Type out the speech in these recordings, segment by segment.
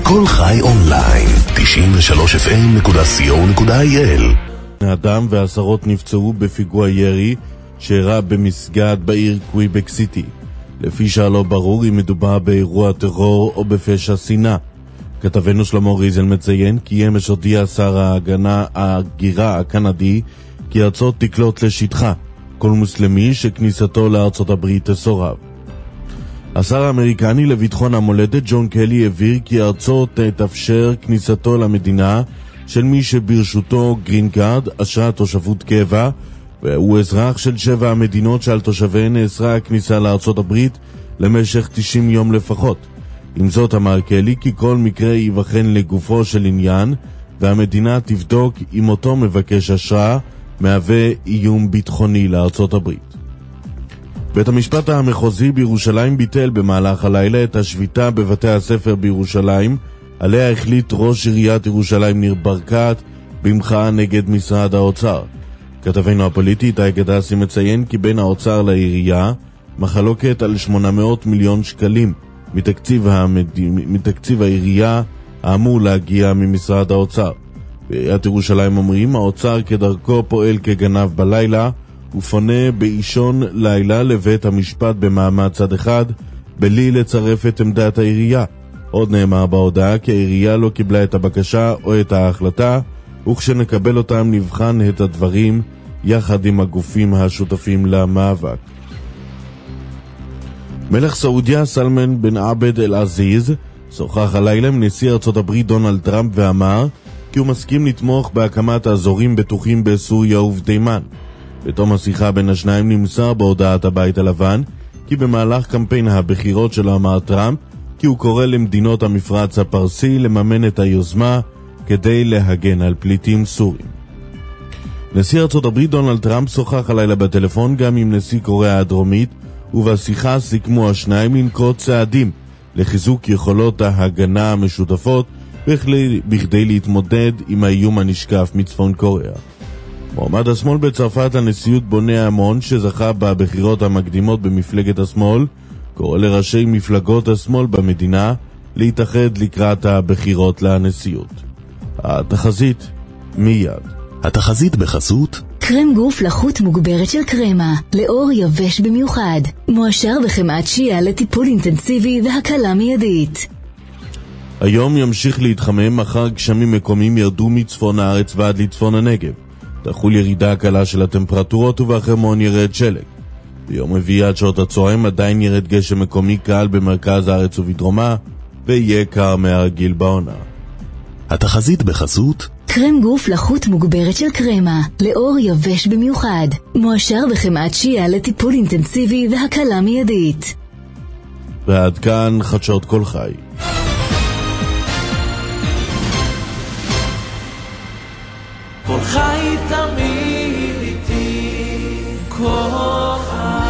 כל חי אונליין, 93fm.co.il. אדם ועשרות נפצעו בפיגוע ירי שאירע במסגד בעיר קוויבק סיטי. לפי שלא ברור אם מדובר באירוע טרור או בפשע שנאה. כתבנו שלמה ריזל מציין כי אמש הודיע שר ההגירה הקנדי כי ארצות תקלוט לשטחה כל מוסלמי שכניסתו לארצות הברית תסורב. השר האמריקני לביטחון המולדת ג'ון קלי הבהיר כי ארצות תאפשר כניסתו למדינה של מי שברשותו גרין קארד, אשרת תושבות קבע, והוא אזרח של 7 המדינות שעל תושביהן נאסרה הכניסה לארצות הברית למשך 90 יום לפחות. עם זאת אמר קלי כי כל מקרה ייבחן לגופו של עניין, והמדינה תבדוק אם אותו מבקש אשרה מהווה איום ביטחוני לארצות הברית. בית המשפט המחוזי בירושלים ביטל במהלך הלילה את השביתה בבתי הספר בירושלים, עליה החליט ראש עיריית ירושלים ניר ברקת במחאה נגד משרד האוצר. כתבנו הפוליטי איתי גדסי מציין כי בין האוצר לעירייה מחלוקת על 800 מיליון שקלים מתקציב העירייה האמור להגיע ממשרד האוצר. בעיריית ירושלים אומרים האוצר כדרכו פועל כגנב בלילה ופונה באישון לילה לבית המשפט במעמד צד אחד בלי לצרף את עמדת העירייה. עוד נאמר בהודעה כי העירייה לא קיבלה את הבקשה או את ההחלטה, וכשנקבל אותם נבחן את הדברים יחד עם הגופים השותפים למאבק. מלך סעודיה סלמן בן עבד אל עזיז שוחח הלילה עם נשיא ארצות הברית דונלד טראמפ ואמר כי הוא מסכים לתמוך בהקמת אזורים בטוחים בסוריה ובתימן. בתום השיחה בין השניים נמסר בהודעת הבית הלבן כי במהלך קמפיין הבחירות שלו אמר טראמפ כי הוא קורא למדינות המפרץ הפרסי לממן את היוזמה כדי להגן על פליטים סורים. נשיא ארצות הברית דונלד טראמפ שוחח הלילה בטלפון גם עם נשיא קוריאה הדרומית, ובשיחה סיכמו השניים לנקוט צעדים לחיזוק יכולות ההגנה המשותפות בכדי להתמודד עם האיום הנשקף מצפון קוריאה. מועמד השמאל בצרפת לנשיאות בונה המון שזכה בבחירות המקדימות במפלגת השמאל קורא לראשי מפלגות השמאל במדינה להתאחד לקראת הבחירות לנשיאות. התחזית מיד. התחזית בחסות קרם גוף לחות מוגברת של קרמה, לאור יבש במיוחד, מועשר בחמאת שיעה לטיפול אינטנסיבי והקלה מיידית. היום ימשיך להתחמם, מחר גשמים מקומיים ירדו מצפון הארץ ועד לצפון הנגב. תחול ירידה קלה של הטמפרטורות ובחרמון ירד שלג. ביום רביעי עד שעות הצהריים עדיין ירד גשם מקומי קל במרכז הארץ ובדרומה, ויהיה קר מהרגיל בעונה. התחזית בחסות קרם גוף לחות מוגברת של קרמה, לאור יבש במיוחד, מועשר בחמאת שיעה לטיפול אינטנסיבי והקלה מיידית. ועד כאן חדשות כל חי. כל חי תמיד איתי, כל חי.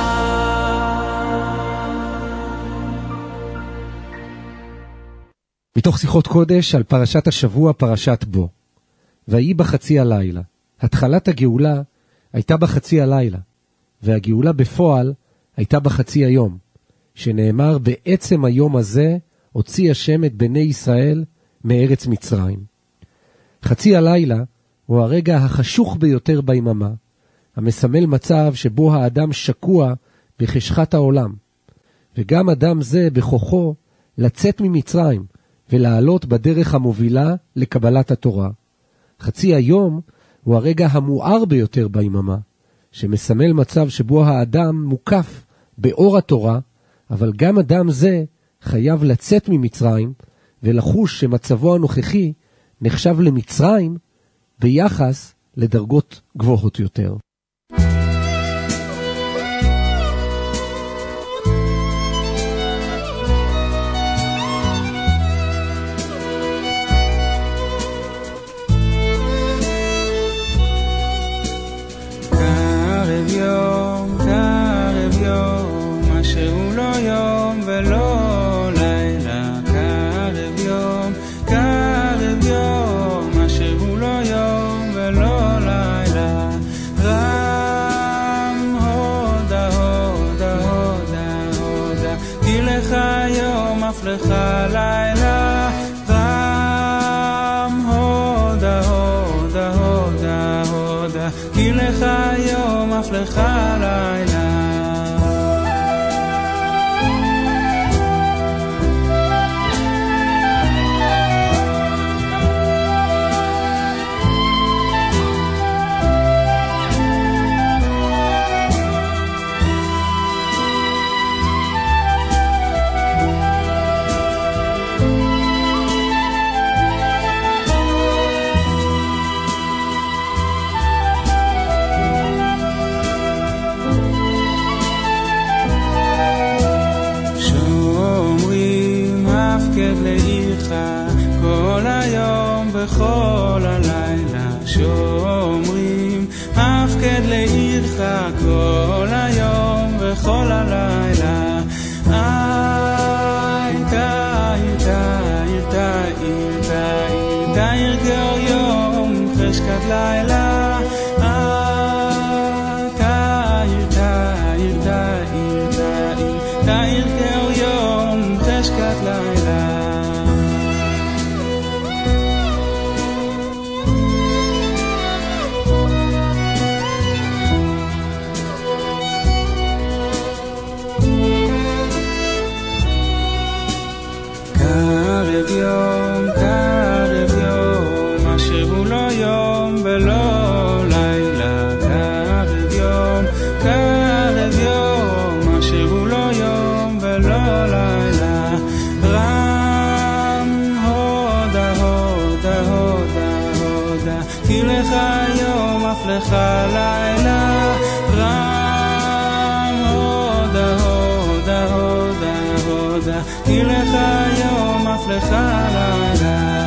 מתוך שיחות קודש על פרשת השבוע, פרשת בו. והיא בחצי הלילה. התחלת הגאולה הייתה בחצי הלילה, והגאולה בפועל הייתה בחצי היום, שנאמר בעצם היום הזה הוציא השם את בני ישראל מארץ מצרים. חצי הלילה הוא הרגע החשוך ביותר ביממה, המסמל מצב שבו האדם שקוע בחשכת העולם, וגם אדם זה בכוחו לצאת ממצרים ולעלות בדרך המובילה לקבלת התורה. חצי היום הוא הרגע המואר ביותר ביממה, שמסמל מצב שבו האדם מוקף באור התורה, אבל גם אדם זה חייב לצאת ממצרים ולחוש שמצבו הנוכחי נחשב למצרים ביחס לדרגות גבוהות יותר. לך לילה אף לך לילה. כל היום וכל הלילה שומרים הפקד לעירך כל היום וכל הלילה תאיר גאור יום חשכת לילה תאיר גאור יום חשכת לילה. קרב יום, אשר הוא לא יום ולא לילה. קרב יום, אשר הוא לא יום ולא לילה. רם הודה, הודה, הודה, הודה, כי לך יום אף לך לילה. רם הודה, הודה, הודה, הודה, כי לך יום אף לך לילה.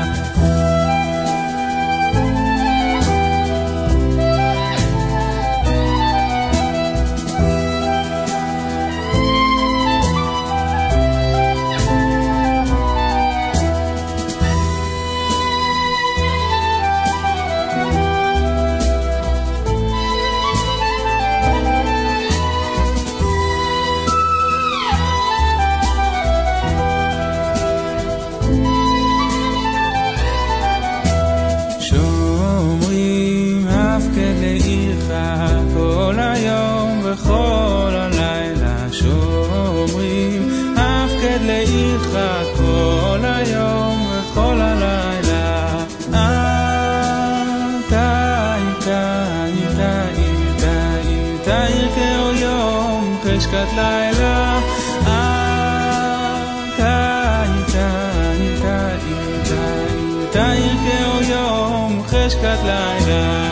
כל היום וכל הלילה שומרים הפקד לעירך כל היום וכל הלילה. תאיר כאור יום חשכת לילה. תאיר כאור יום חשכת לילה.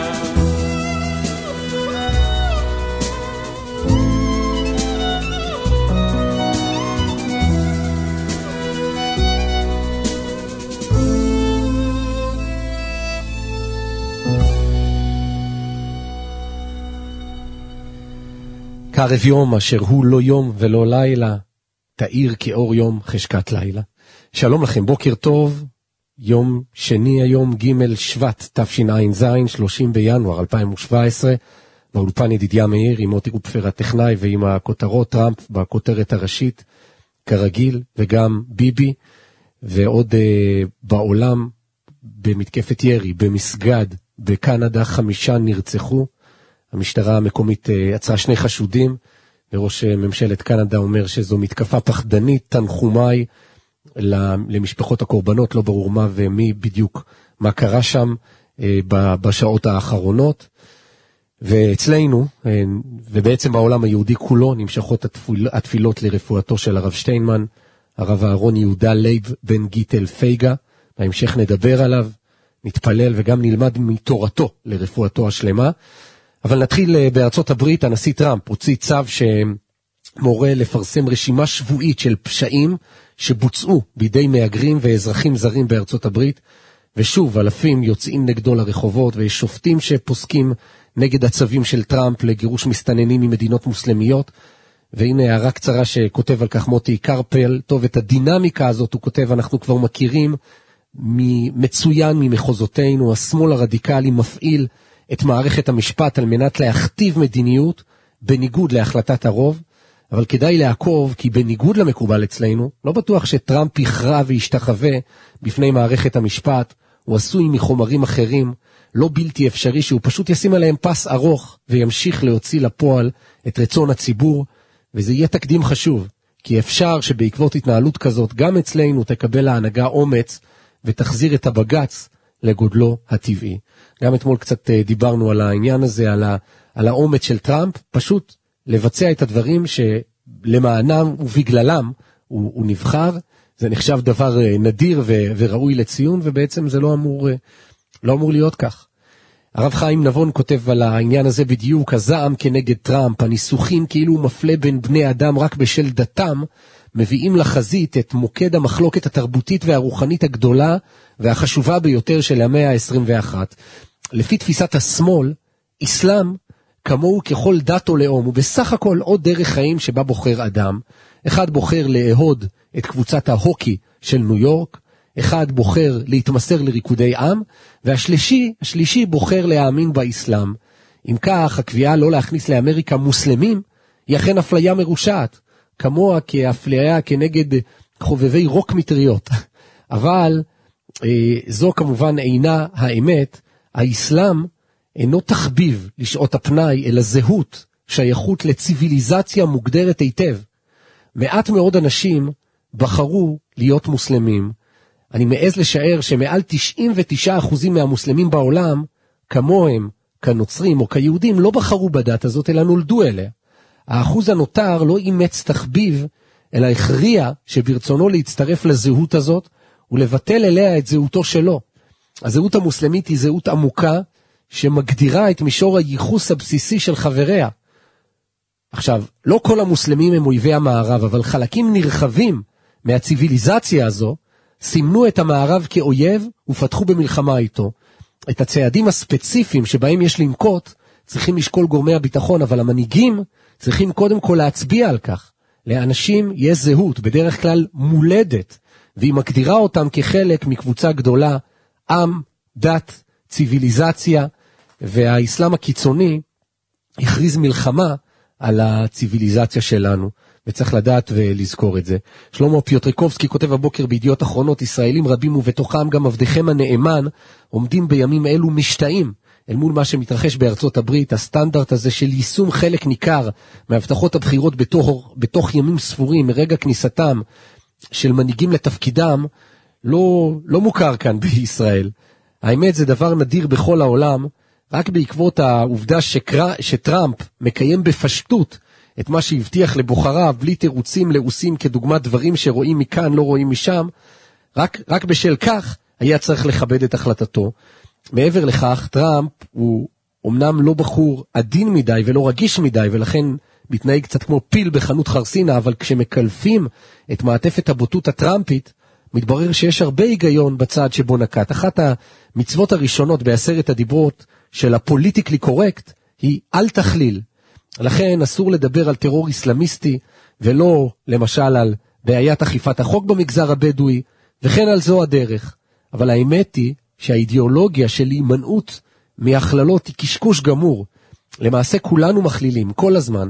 קרב יום אשר הוא לא יום ולא לילה, תאיר כאור יום חשכת לילה. שלום לכם, בוקר טוב, יום שני היום ג' שבט תשע"ז, 30 בינואר 2017, באולפן ידידיה מאיר עם מוטי גופפר הטכנאי ועם הכותרות טראמפ בכותרת הראשית, כרגיל, וגם ביבי, ועוד בעולם במתקפת ירי, במסגד, בקנדה 5 נרצחו, המשטרה המקומית עצרה 2 חשודים, וראש ממשלת קנדה אומר שזו מתקפה פחדנית, תנחומי למשפחות הקורבנות, לא ברור מה ומי בדיוק מה קרה שם בשעות האחרונות. ואצלנו, ובעצם בעולם היהודי כולו, נמשכות התפילות לרפואתו של הרב שטיינמן, הרב אהרון יהודה לייב בן גיטל פייגה, בהמשך נדבר עליו, נתפלל וגם נלמד מתורתו לרפואתו השלמה. אבל נתחיל בארצות הברית, הנשיא טראמפ הוציא צו שמורה לפרסם רשימה שבועית של פשעים שבוצעו בידי מהגרים ואזרחים זרים בארצות הברית, ושוב אלפים יוצאים נגדו לרחובות, ויש שופטים שפוסקים נגד הצווים של טראמפ לגירוש מסתננים ממדינות מוסלמיות. והנה הערה קצרה שכותב על כך מוטי קרפל, טוב, את הדינמיקה הזאת הוא כותב, אנחנו כבר מכירים מצוין ממחוזותינו, השמאל הרדיקלי מפעיל את מערכת המשפט על מנת להכתיב מדיניות בניגוד להחלטת הרוב, אבל כדאי לעקוב, כי בניגוד למקובל אצלנו, לא בטוח שטראמפ יכרע וישתחווה בפני מערכת המשפט, הוא עשוי מחומרים אחרים, לא בלתי אפשרי שהוא פשוט ישים עליהם פס ארוך וימשיך להוציא לפועל את רצון הציבור, וזה יהיה תקדים חשוב, כי אפשר שבעקבות התנהלות כזאת גם אצלנו תקבל ההנהגה אומץ ותחזיר את הבגץ לגודלו הטבעי. גם אתמול קצת דיברנו על העניין הזה, על האומץ של טראמפ, פשוט לבצע את הדברים שלמענם ובגללם הוא נבחר. זה נחשב דבר נדיר וראוי לציון, ובעצם זה לא אמור להיות כך. הרב חיים נבון כותב על העניין הזה בדיוק, הזעם כנגד טראמפ, הניסוחים כאילו הוא מפלה בין בני אדם רק בשל דתם, מביאים לחזית את מוקד המחלוקת התרבותית והרוחנית הגדולה והחשובה ביותר של המאה ה-21. לפי תפיסת השמאל, אסלאם כמוהו ככל דת או לאום, הוא בסך הכל עוד דרך חיים שבה בוחר אדם. אחד בוחר לאהוד את קבוצת ההוקי של ניו יורק, אחד בוחר להתמסר לריקודי עם, והשלישי בוחר להאמין באסלאם. אם כך, הקביעה לא להכניס לאמריקה מוסלמים, היא אכן אפליה מרושעת, כמוה כאפליה כנגד חובבי רוק מטריות. אבל זו כמובן אינה האמת. האסלאם אינו תחביב לשעות הפנאי, אלא זהות, שייכות לציביליזציה מוגדרת היטב. מעט מאוד אנשים בחרו להיות מוסלמים. אני מעז לשער שמעל 99% מהמוסלמים בעולם, כמוהם, כנוצרים או כיהודים, לא בחרו בדת הזאת, אלא נולדו אליה. האחוז הנותר לא אימץ תחביב, אלא הכריע שברצונו להצטרף לזהות הזאת, ולבטל אליה את זהותו שלו. הזהות המוסלמית היא זהות עמוקה, שמגדירה את מישור הייחוס הבסיסי של חבריה. עכשיו, לא כל המוסלמים הם אויבי המערב, אבל חלקים נרחבים מהציביליזציה הזו, סימנו את המערב כאויב ופתחו במלחמה איתו. את הצעדים הספציפיים שבהם יש לנקוט, צריכים לשקול גורמי הביטחון, אבל המנהיגים צריכים קודם כל להצביע על כך. לאנשים יש זהות, בדרך כלל מולדת, והיא מגדירה אותם כחלק מקבוצה גדולה, עם, דת, ציביליזציה, והאסלאם הקיצוני הכריז מלחמה על הציביליזציה שלנו, וצריך לדעת ולזכור את זה. שלמה פיוטרקובסקי כותב הבוקר בידיעות אחרונות, ישראלים רבים ובתוכם גם עבדיכם הנאמן, עומדים בימים אלו משתאים, אל מול מה שמתרחש בארצות הברית, הסטנדרט הזה של יישום חלק ניכר מהבטחות הבחירות בתוך ימים ספורים, מרגע כניסתם של מנהיגים לתפקידם, לא מוכר כאן בישראל. האמת זה דבר נדיר בכל העולם, רק בעקבות העובדה שטראמפ מקיים בפשטות את מה שהבטיח לבוחריו, בלי תירוצים לעוסים כדוגמת דברים שרואים מכאן, לא רואים משם, רק בשל כך היה צריך לכבד את החלטתו. מעבר לכך, טראמפ הוא אומנם לא בחור עדין מדי ולא רגיש מדי, ולכן מתנהג קצת כמו פיל בחנות חרסינה, אבל כשמקלפים את מעטפת הבוטות הטראמפית, מתברר שיש הרבה היגיון בצד שבו נקט. אחת המצוות הראשונות בעשרת הדיברות של הפוליטיקלי קורקט היא אל תכליל. לכן אסור לדבר על טרור אסלאמיסטי, ולא למשל על בעיית אכיפת החוק במגזר הבדואי, וכן על זו הדרך. אבל האמת היא שהאידיאולוגיה של הימנעות מהכללות היא קשקוש גמור. למעשה כולנו מכלילים כל הזמן.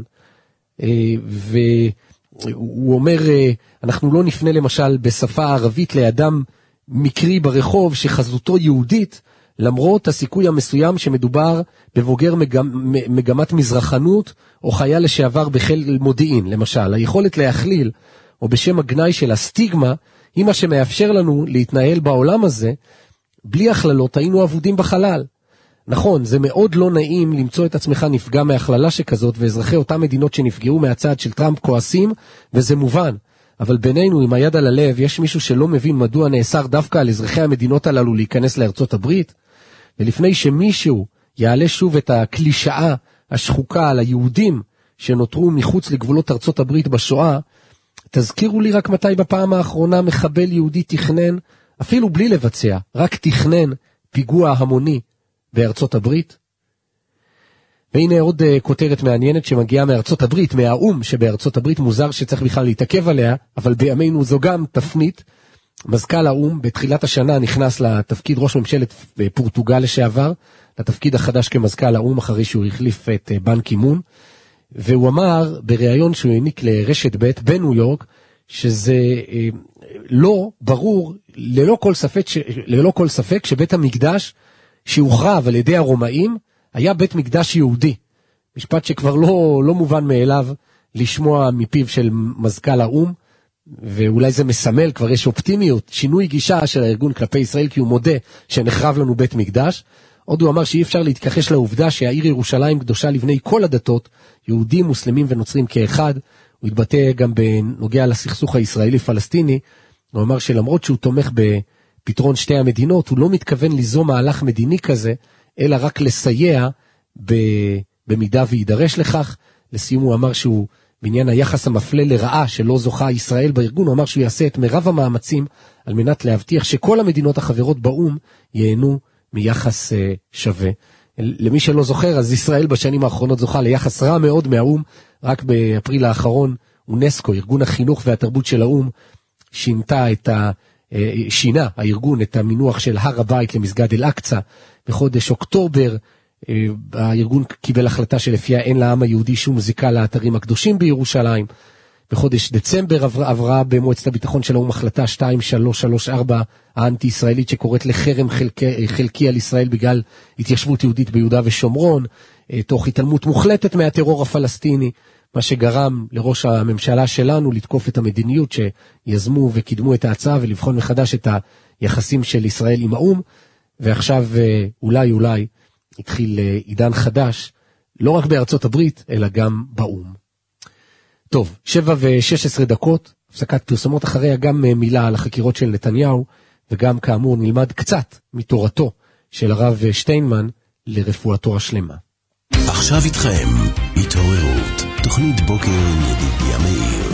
והוא אומר, אנחנו לא נפנה למשל בשפה הערבית לאדם מקרי ברחוב שחזותו יהודית, למרות הסיכוי המסוים שמדובר בבוגר מגמת מזרחנות או חייל לשעבר בחיל מודיעין, למשל. היכולת להכליל, או בשם הגנאי של הסטיגמה, היא מה שמאפשר לנו להתנהל בעולם הזה. בלי הכללות היינו עבודים בחלל. נכון, זה מאוד לא נעים למצוא את עצמך נפגע מהכללה שכזאת, ואזרחי אותם מדינות שנפגעו מהצד של טראמפ כועסים, וזה מובן. אבל בינינו, עם היד על הלב, יש מישהו שלא מבין מדוע נאסר דווקא על אזרחי המדינות הללו להיכנס לארצות הברית? ולפני שמישהו יעלה שוב את הקלישאה השחוקה על היהודים שנותרו מחוץ לגבולות ארצות הברית בשואה, תזכירו לי רק מתי בפעם האחרונה מחבל יהודי תכנן, אפילו בלי לבצע, רק תכנן פיגוע המוני בארצות הברית. והנה עוד כותרת מעניינת שמגיעה מארצות הברית, מהאום שבארצות הברית, מוזר שצריך בכלל להתעכב עליה, אבל בימינו זו גם תפנית. מזכ"ל האום בתחילת השנה נכנס לתפקיד ראש ממשלת פורטוגל לשעבר, לתפקיד החדש כמזכ"ל האום אחרי שהוא החליף את בן קי מון, והוא אמר בריאיון שהוא העניק לרשת ב' בניו יורק, שזה לא ברור, ללא כל ספק שבית המקדש שהוכרב על ידי הרומאים, היה בית מקדש יהודי. משפט שכבר לא מובן מאליו לשמוע מפיו של מזכ"ל האום, ואולי זה מסמל, כבר יש אופטימיות, שינוי גישה של הארגון כלפי ישראל, כי הוא מודה שנחרב לנו בית מקדש. עוד הוא אמר שאי אפשר להתכחש לעובדה שהעיר ירושלים קדושה לבני כל הדתות, יהודים, מוסלמים ונוצרים כאחד. הוא התבטא גם בנוגע לסכסוך הישראלי-פלסטיני, הוא אמר שלמרות שהוא תומך בפתרון שתי המדינות, הוא לא מתכוון ליזום מהלך מדיני כזה, אלא רק לסייע במידה וידרש לכך. לסיום הוא אמר שהוא, בעניין היחס המפלה לרעה שלא זוכה ישראל בארגון, הוא אמר שהוא יעשה את מרב המאמצים על מנת להבטיח שכל המדינות החברות באום ייהנו מיחס שווה. למי שלא זוכר, אז ישראל בשנים האחרונות זוכה ליחס רע מאוד מהאום. רק באפריל האחרון אונסקו, ארגון החינוך והתרבות של האום, שינה הארגון את המינוח של הר הבית למסגד אל-אקצה. בחודש אוקטובר הארגון קיבל החלטה שלפיה אין לעם היהודי שום זיקה לאתרים הקדושים בירושלים. בחודש דצמבר עברה במועצת הביטחון של האום החלטה 2334 האנטי-ישראלית שקוראת לחרם חלקי על ישראל בגלל התיישבות יהודית ביהודה ושומרון, תוך התעלמות מוחלטת מהטרור הפלסטיני, מה שגרם לראש הממשלה שלנו לתקוף את המדיניות שיזמו וקידמו את ההצעה ולבחון מחדש את היחסים של ישראל עם האום. ועכשיו אולי התחיל עידן חדש, לא רק בארצות הברית, אלא גם באום. טוב, 7:16, הפסקת פרסומות, אחריה גם מילה על החקירות של נתניהו, וגם כאמור נלמד קצת מתורתו של הרב שטיינמן לרפואתו השלמה. עכשיו איתכם, התעוררות, תוכנית בוקר עם ידידיה מאיר.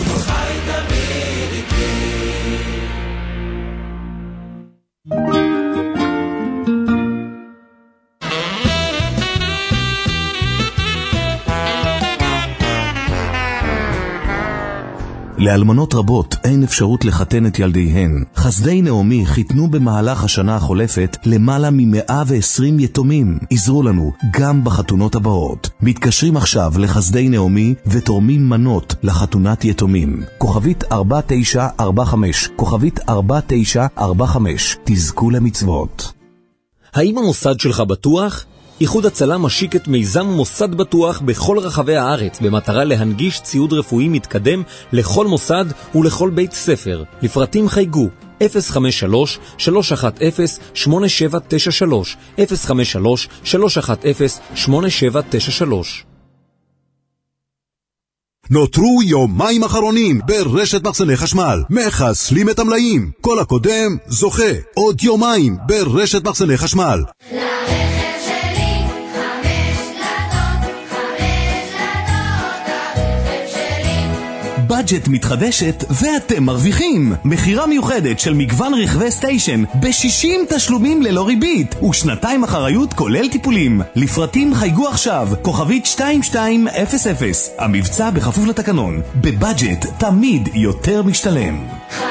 לאלמנות רבות אין אפשרות לחתן את ילדיהן. חסדי נעמי חיתנו במהלך השנה החולפת למעלה מ-120 יתומים. עזרו לנו גם בחתונות הבאות. מתקשרים עכשיו לחסדי נעמי ותורמים מנות לחתונת יתומים. כוכבית 4945, כוכבית 4945. תזכו למצוות. האם המוסד שלך בטוח? איחוד הצלה משיק את מיזם מוסד בטוח בכל רחבי הארץ במטרה להנגיש ציוד רפואי מתקדם לכל מוסד ולכל בית ספר. לפרטים חייגו 053-310-8793, 053-310-8793. נותרו יומיים אחרונים ברשת מחסני חשמל. מחסלים את המלאים. כל הקודם זוכה. עוד יומיים ברשת מחסני חשמל. בדג'ט מתחדשת ואתם מרוויחים. מחירה מיוחדת של מגוון רכבי סטיישן ב-60 תשלומים ללא ריבית ושנתיים אחריות כולל טיפולים. לפרטים חייגו עכשיו, כוכבית 2200. המבצע בכפוף לתקנון. בבדג'ט תמיד יותר משתלם.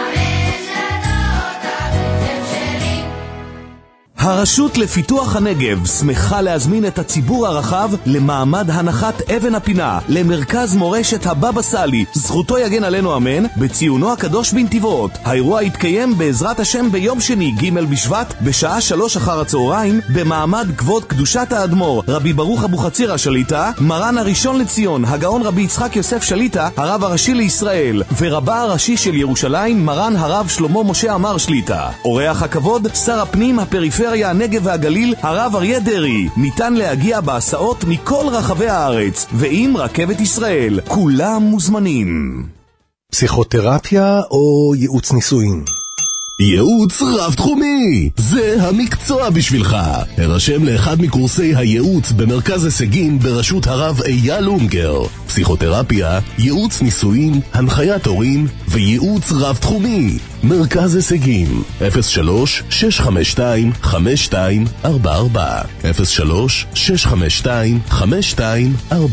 הרשות לפיתוח הנגב שמחה להזמין את הציבור הרחב למעמד הנחת אבן הפינה למרכז מורשת הבבא סאלי, זכותו יגן עלינו אמן, בציונו הקדוש בנתיבות. האירוע יתקיים בעזרת השם ביום שני ג' בשבט בשעה 3 אחר הצהריים במעמד כבוד קדושת האדמו"ר רבי ברוך אבוחצירא שליטה, מרן הראשון לציון הגאון רבי יצחק יוסף שליטה, הרב הראשי לישראל, ורבה הראשי של ירושלים מרן הרב שלמה משה עמר שליטה. אורח הכבוד שר הפנים הפריפריה הנגב והגליל הרב אריה דרעי. ניתן להגיע בהסעות מכל רחבי הארץ ועם רכבת ישראל. כולם מוזמנים. פסיכותרפיה או ייעוץ נישואין? ייעוץ רב תחומי, זה המקצוע בשבילך. הרשם לאחד מקורסי הייעוץ במרכז הישגים בראשות הרב אייל אונגר. פסיכותרפיה, ייעוץ נישואין, הנחיית הורים וייעוץ רב תחומי. מרכז הישגים 03-652-5244, 03-652-5244.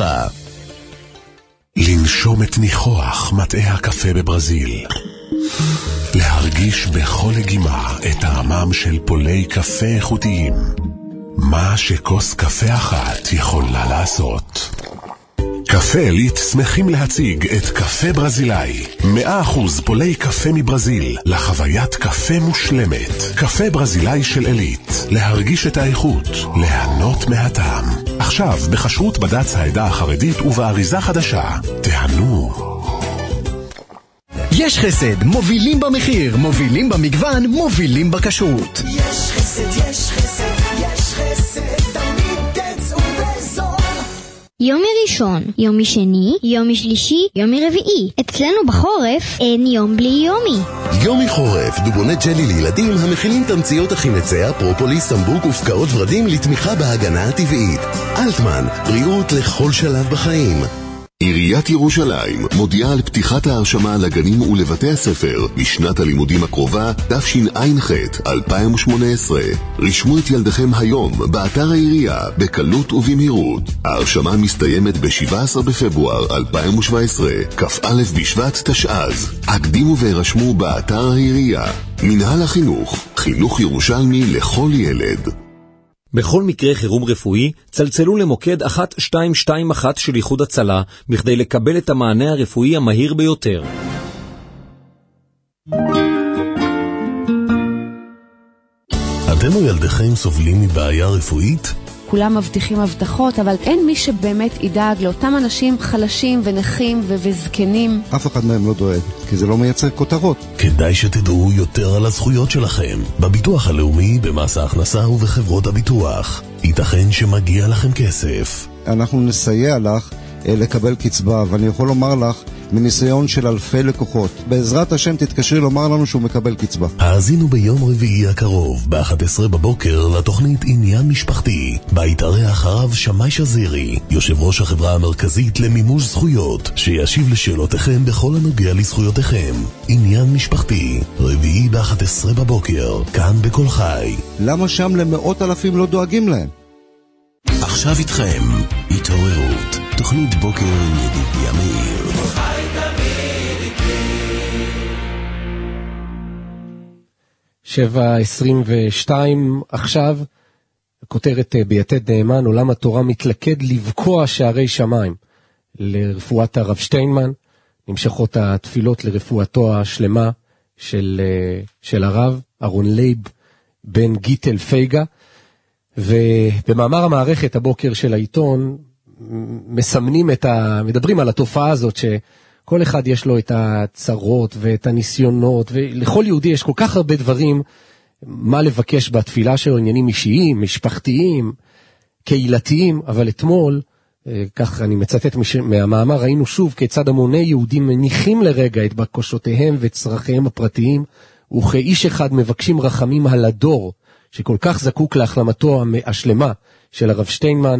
לנשום את ניחוח מטעי הקפה בברזיל, להרגיש בכל לגימה את טעמם של פולי קפה איכותיים, מה שכוס קפה אחת יכולה לעשות. קפה עילית שמחים להציג את קפה ברזילאי. 100% פולי קפה מברזיל, לחוויית קפה מושלמת. קפה ברזילאי של עילית, להרגיש את האיכות, ליהנות מהטעם. עכשיו בכשרות בד"ץ העדה החרדית ובאריזה חדשה. תהנו. יש חסד, מובילים במחיר, מובילים במגוון, מובילים בכשרות. יש חסד, יש חסד, יש חסד, תמיד תצאו בזול. יומי ראשון, יומי שני, יומי שלישי, יומי רביעי. אצלנו בחורף אין יום בלי יומי. יומי חורף, דובוני ג'לי לילדים המכילים תמציות החינציה, פרופוליס, סמבוק ופקעות ורדים לתמיכה בהגנה הטבעית. אלטמן, בריאות לכל שלב בחיים. עיריית ירושלים מודיעה על פתיחת ההרשמה לגנים ולבתי הספר בשנת הלימודים הקרובה תשע"ח 2018. רשמו את ילדיכם היום באתר העירייה בקלות ובמהירות. ההרשמה מסתיימת ב-17 בפברואר 2017, כ"א בשבט תשע"ז. הקדימו והירשמו באתר העירייה. מנהל החינוך, חינוך ירושלמי לכל ילד. בכל מקרה חירום רפואי, צלצלו למוקד 1221 של איחוד הצלה, בכדי לקבל את המענה הרפואי המהיר ביותר. אתם או ילדיכם סובלים מבעיה רפואית? כולם מבטיחים הבטחות, אבל אין מי שבאמת ידאג לאותם אנשים חלשים ונכים וזקנים. אף אחד מהם לא דואג, כי זה לא מייצר כותרות. כדאי שתדעו יותר על הזכויות שלכם, בביטוח הלאומי, במס ההכנסה ובחברות הביטוח. ייתכן שמגיע לכם כסף. אנחנו נסייע לך לקבל קצבה, ואני יכול לומר לך, מניסיון של אלפי לקוחות, בעזרת השם תתקשרי לומר לנו שהוא מקבל קצבה. האזינו ביום רביעי הקרוב ב-11 בבוקר לתוכנית עניין משפחתי, בה יתארח הרב שמאי שזירי, יושב ראש החברה המרכזית למימוש זכויות, שישיב לשאלותיכם בכל הנוגע לזכויותיכם. עניין משפחתי, רביעי ב-11 בבוקר, כאן בכל חי. למה שם למאות אלפים לא דואגים להם? עכשיו איתכם התעוררות, תוכנית בוקר עם ידידיה מאיר. 7:22 עכשיו, כותרת ביתד נאמן, עולם התורה מתלכד לבקוע שערי שמיים. לרפואת הרב שטיינמן, נמשכות התפילות לרפואתו השלמה של הרב, ארון לייב בן גיטל פייגה, ובמאמר המערכת הבוקר של העיתון, מדברים על התופעה הזאת שכל אחד יש לו את הצרות ואת הניסיונות, ולכל יהודי יש כל כך הרבה דברים מה לבקש בתפילה שלו, עניינים אישיים, משפחתיים, קהילתיים, אבל אתמול, כך אני מצטט מהמאמר, ראינו שוב כיצד המוני יהודים מניחים לרגע את בקשותיהם וצרכיהם הפרטיים, וכאיש אחד מבקשים רחמים על הדור, שכל כך זקוק להחלמתו השלמה של הרב שטיינמן,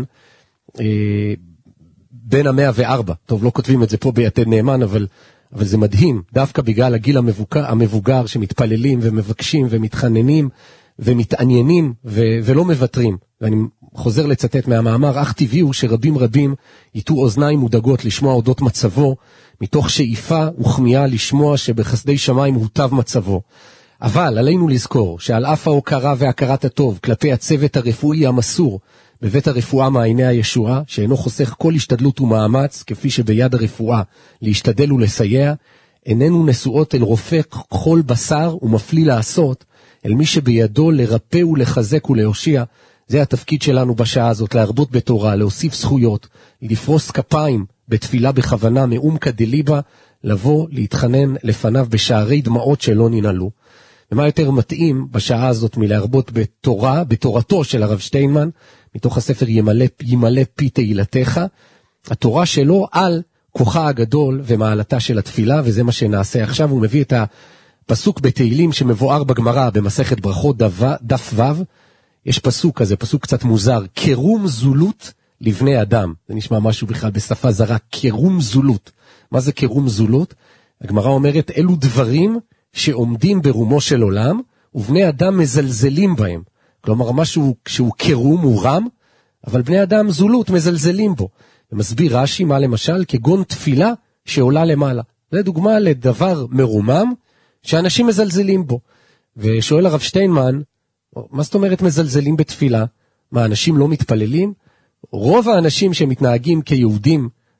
בין 104. טוב, לא כותבים את זה פה ביתד נאמן, אבל זה מדהים, דווקא בגלל הגיל המבוגר שמתפללים ומבקשים ומתחננים ומתעניינים ולא מבטרים. ואני חוזר לצטט מהמאמר, אך טבעי הוא שרבים ייתו אוזניים מודאגות לשמוע אודות מצבו, מתוך שאיפה וכמיהה לשמוע שבחסדי שמיים הוטב מצבו. אבל עלינו לזכור שעל אף ההוקרה והכרת הטוב כלפי הצוות הרפואי המסור בבית הרפואה מעייני הישועה, שאינו חוסך כל השתדלות ומאמץ, כפי שביד הרפואה להשתדל ולסייע, איננו נשואות אל רופא כל בשר ומפליא לעשות, אל מי שבידו לרפא ולחזק ולהושיע. זה התפקיד שלנו בשעה הזאת, להרבות בתורה, להוסיף זכויות, לפרוס כפיים בתפילה בכוונה מעומקא דליבא, לבוא להתחנן לפניו בשערי דמעות שלא ננעלו. ומה יותר מתאים בשעה הזאת מלהרבות בתורתו של הרב שטיינמן, מתוך הספר ימלא פי תהילתך, התורה שלו על כוחה הגדול ומעלתה של התפילה, וזה מה שנעשה עכשיו. הוא מביא את הפסוק בתהילים שמבואר בגמרא במסכת ברכות דף ו', יש פסוק כזה, פסוק קצת מוזר, קרום זולות לבני אדם. זה נשמע משהו בכלל בשפה זרה, קרום זולות. מה זה קרום זולות? הגמרא אומרת, אלו דברים שעומדים ברומו של עולם, ובני אדם מזלזלים בהם. כלומר, משהו שהוא קרום, הוא רם, אבל בני אדם זולות מזלזלים בו. ומסביר רש"י, מה למשל? כגון תפילה שעולה למעלה. זה דוגמה לדבר מרומם, שאנשים מזלזלים בו. ושואל הרב שטיינמן, מה זאת אומרת מזלזלים בתפילה? מה, אנשים לא מתפללים? רוב האנשים שמתנהגים כיהודים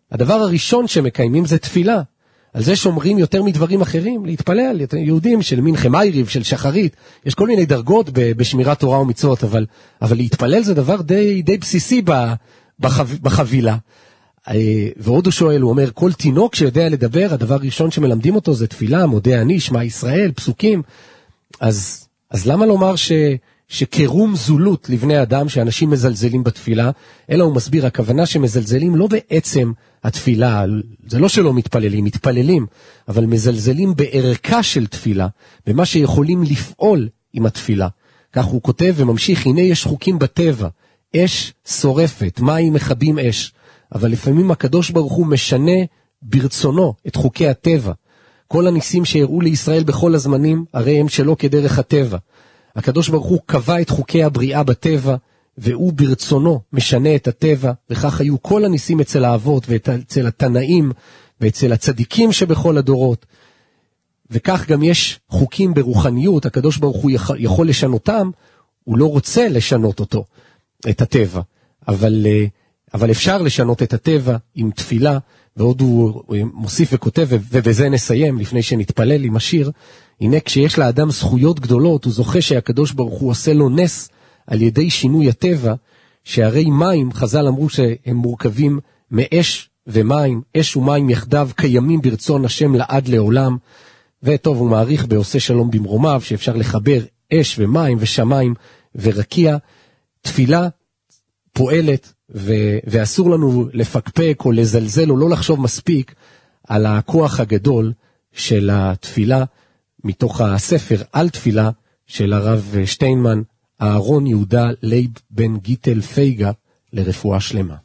הדבר הראשון שמקיימים זה תפילה. על זה שומרים יותר מדברים אחרים, להתפלל, יהודים של מנחה מייריב, של שחרית, יש כל מיני דרגות בשמירת תורה ומצוות, אבל להתפלל זה דבר די בסיסי בחבילה. ועוד הוא שואל, הוא אומר, כל תינוק שיודע לדבר, הדבר הראשון שמלמדים אותו זה תפילה, מודה אני, שמע ישראל, פסוקים. אז למה לומר שקירום זולות לבני אדם, שאנשים מזלזלים בתפילה, אלא הוא מסביר, הכוונה שמזלזלים לא בעצם התפילה, זה לא שלא מתפללים, אבל מזלזלים בערכה של תפילה, במה שיכולים לפעול עם התפילה. כך הוא כותב וממשיך, הנה יש חוקים בטבע, אש שורפת, מים מכבים אש, אבל לפעמים הקדוש ברוך הוא משנה ברצונו את חוקי הטבע. כל הניסים שהראו לישראל בכל הזמנים, הרי הם שלא כדרך הטבע. הקדוש ברוך הוא קבע את חוקי הבריאה בטבע, והוא ברצונו משנה את הטבע, וכך היו כל הניסים אצל האבות, ואצל התנאים, ואצל הצדיקים שבכל הדורות. וכך גם יש חוקים ברוחניות, הקדוש ברוך הוא יכול לשנותם, הוא לא רוצה לשנות אותו, את הטבע. אבל אפשר לשנות את הטבע עם תפילה, ועוד הוא מוסיף וכותב, ובזה נסיים, לפני שנתפלל עם השיר, הנה כשיש לאדם זכויות גדולות, הוא זוכה שהקדוש ברוך הוא עושה לו נס, על ידי שינוי הטבע, שהרי מים, חז"ל אמרו שהם מורכבים מאש ומים, אש ומים יחדיו קיימים ברצון השם לעד לעולם, וטוב הוא מעריך בעושה שלום במרומיו, שאפשר לחבר אש ומים ושמיים ורקיע. תפילה פועלת, ואסור לנו לפקפק או לזלזל או לא לחשוב מספיק על הכוח הגדול של התפילה, מתוך הספר על תפילה של הרב שטיינמן, אהרון יהודה לייב בן גיטל פייגה, לרפואה שלמה.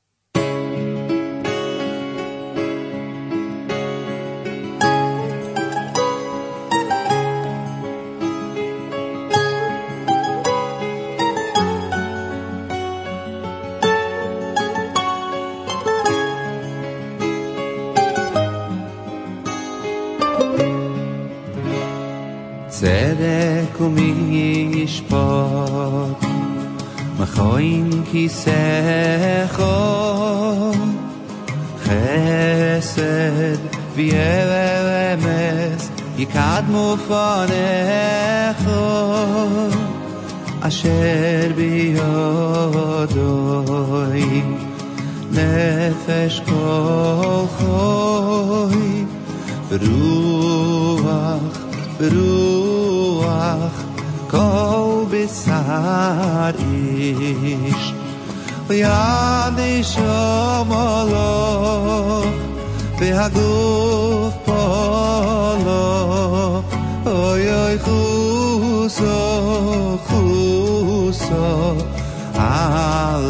צדק ומשפט מכוין כיסך חסד ואמס יקדמו פניך אשר בידוי נפש כל חוי ברוח כל בשר איש ויד נשום הלוך והגוף פולוך אוי אוי חוסו על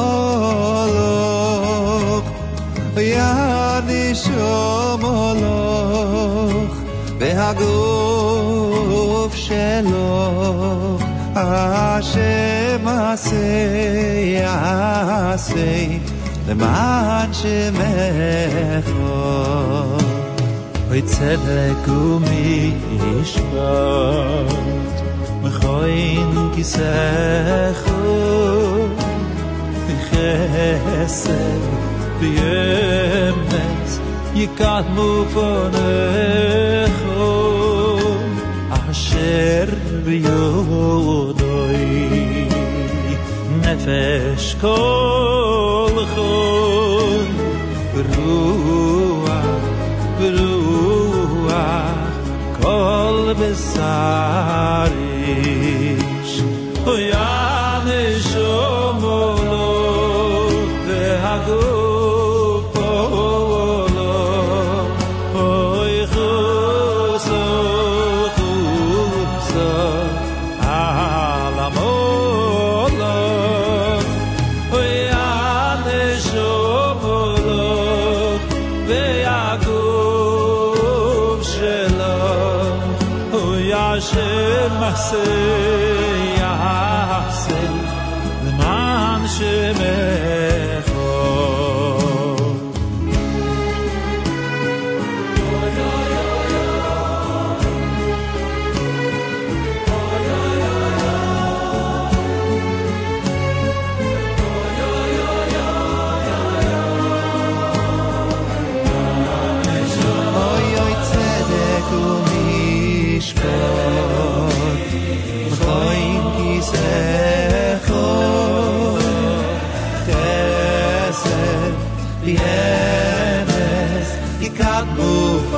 המולוך ויד נשום הלוך והגוף שלו השם יעשה למען שמך צדק ומשפט מכוין כיסך חסד ואמת יקדמו פניך אשר בידוי נפש כל חוי ברוח כל בשר איש ויה נשום הלוך והגוף פולוך אוי חוסו על המולוך ויה נשום הלוך והגוף שלך ויה שמעשה יעשה למען שמך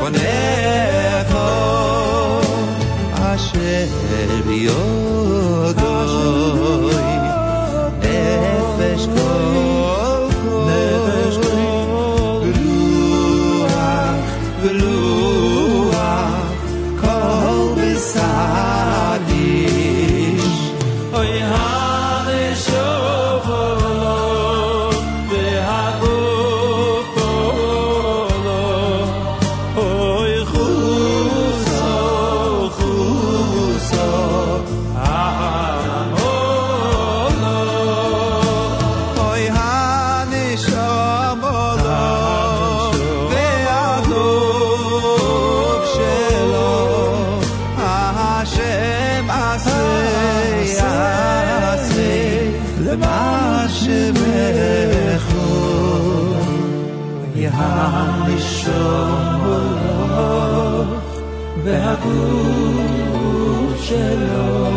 פונךו אשר יודוי נפש כל ולוח כל בשר איש אוי הנשוב לו והגוף לו אוי חוסו העמולו אוי הנשוב לו והגוף שלו השם עשה למה שבכו יהנשום לו והגוף שלו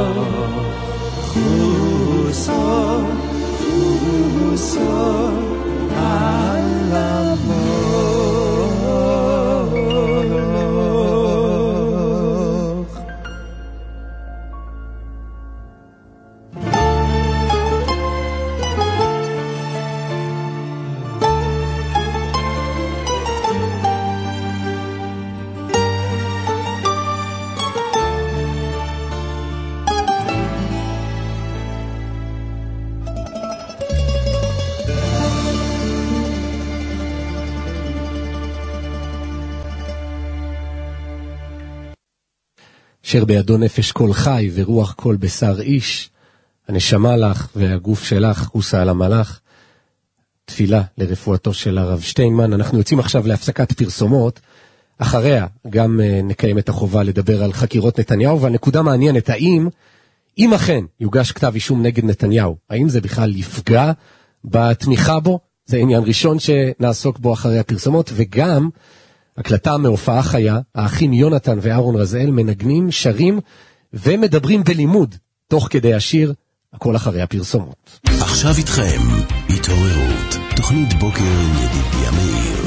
חוסו על המוח. אשר בידו נפש כל חי ורוח כל בשר איש, הנשמה לך והגוף שלך חוסה על המלאך. תפילה לרפואתו של הרב שטיינמן. אנחנו יוצאים עכשיו להפסקת פרסומות, אחריה גם נקיים את החובה לדבר על חקירות נתניהו, והנקודה מעניינת, אם אכן יוגש כתב אישום נגד נתניהו, האם זה בכלל יפגע בתמיכה בו? זה עניין ראשון שנעסוק בו אחרי הפרסומות, וגם הקלטה מהופעה חיה, האחים יונתן ואהרון רזאל מנגנים, שרים ומדברים בלימוד, תוך כדי השיר, הכל אחרי הפרסומות. עכשיו איתכם, התעוררות, תוכנית בוקר עם ידידיה מאיר.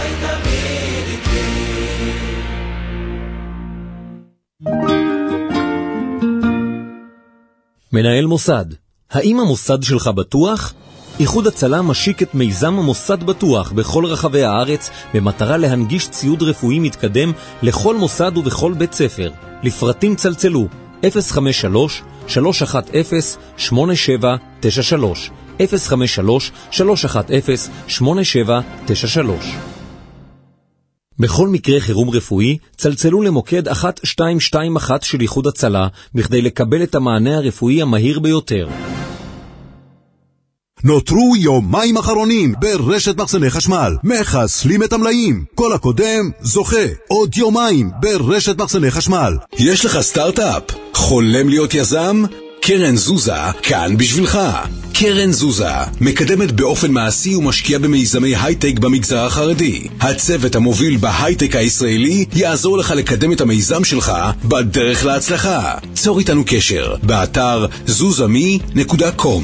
מנהל מוסד, האם המוסד שלך בטוח? איחוד הצלה משיק את מיזם המוסד בטוח בכל רחבי הארץ במטרה להנגיש ציוד רפואי מתקדם לכל מוסד ובכל בית ספר. לפרטים צלצלו 053-310-8793 053-310-8793. בכל מקרה חירום רפואי, צלצלו למוקד 1221 של איחוד הצלה בכדי לקבל את המענה הרפואי המהיר ביותר. נותרו יומיים אחרונים ברשת מחסני חשמל. מחסלים את המלאים. כל הקודם זוכה. עוד יומיים ברשת מחסני חשמל. יש לך סטארט-אפ? חולם להיות יזם? קרן זוזה כאן בשבילך. קרן זוזה מקדמת באופן מעשי ומשקיע במיזמי הייטק במגזר החרדי. הצוות המוביל בהייטק הישראלי יעזור לך לקדם את המיזם שלך בדרך להצלחה. צור איתנו קשר באתר zuzami.com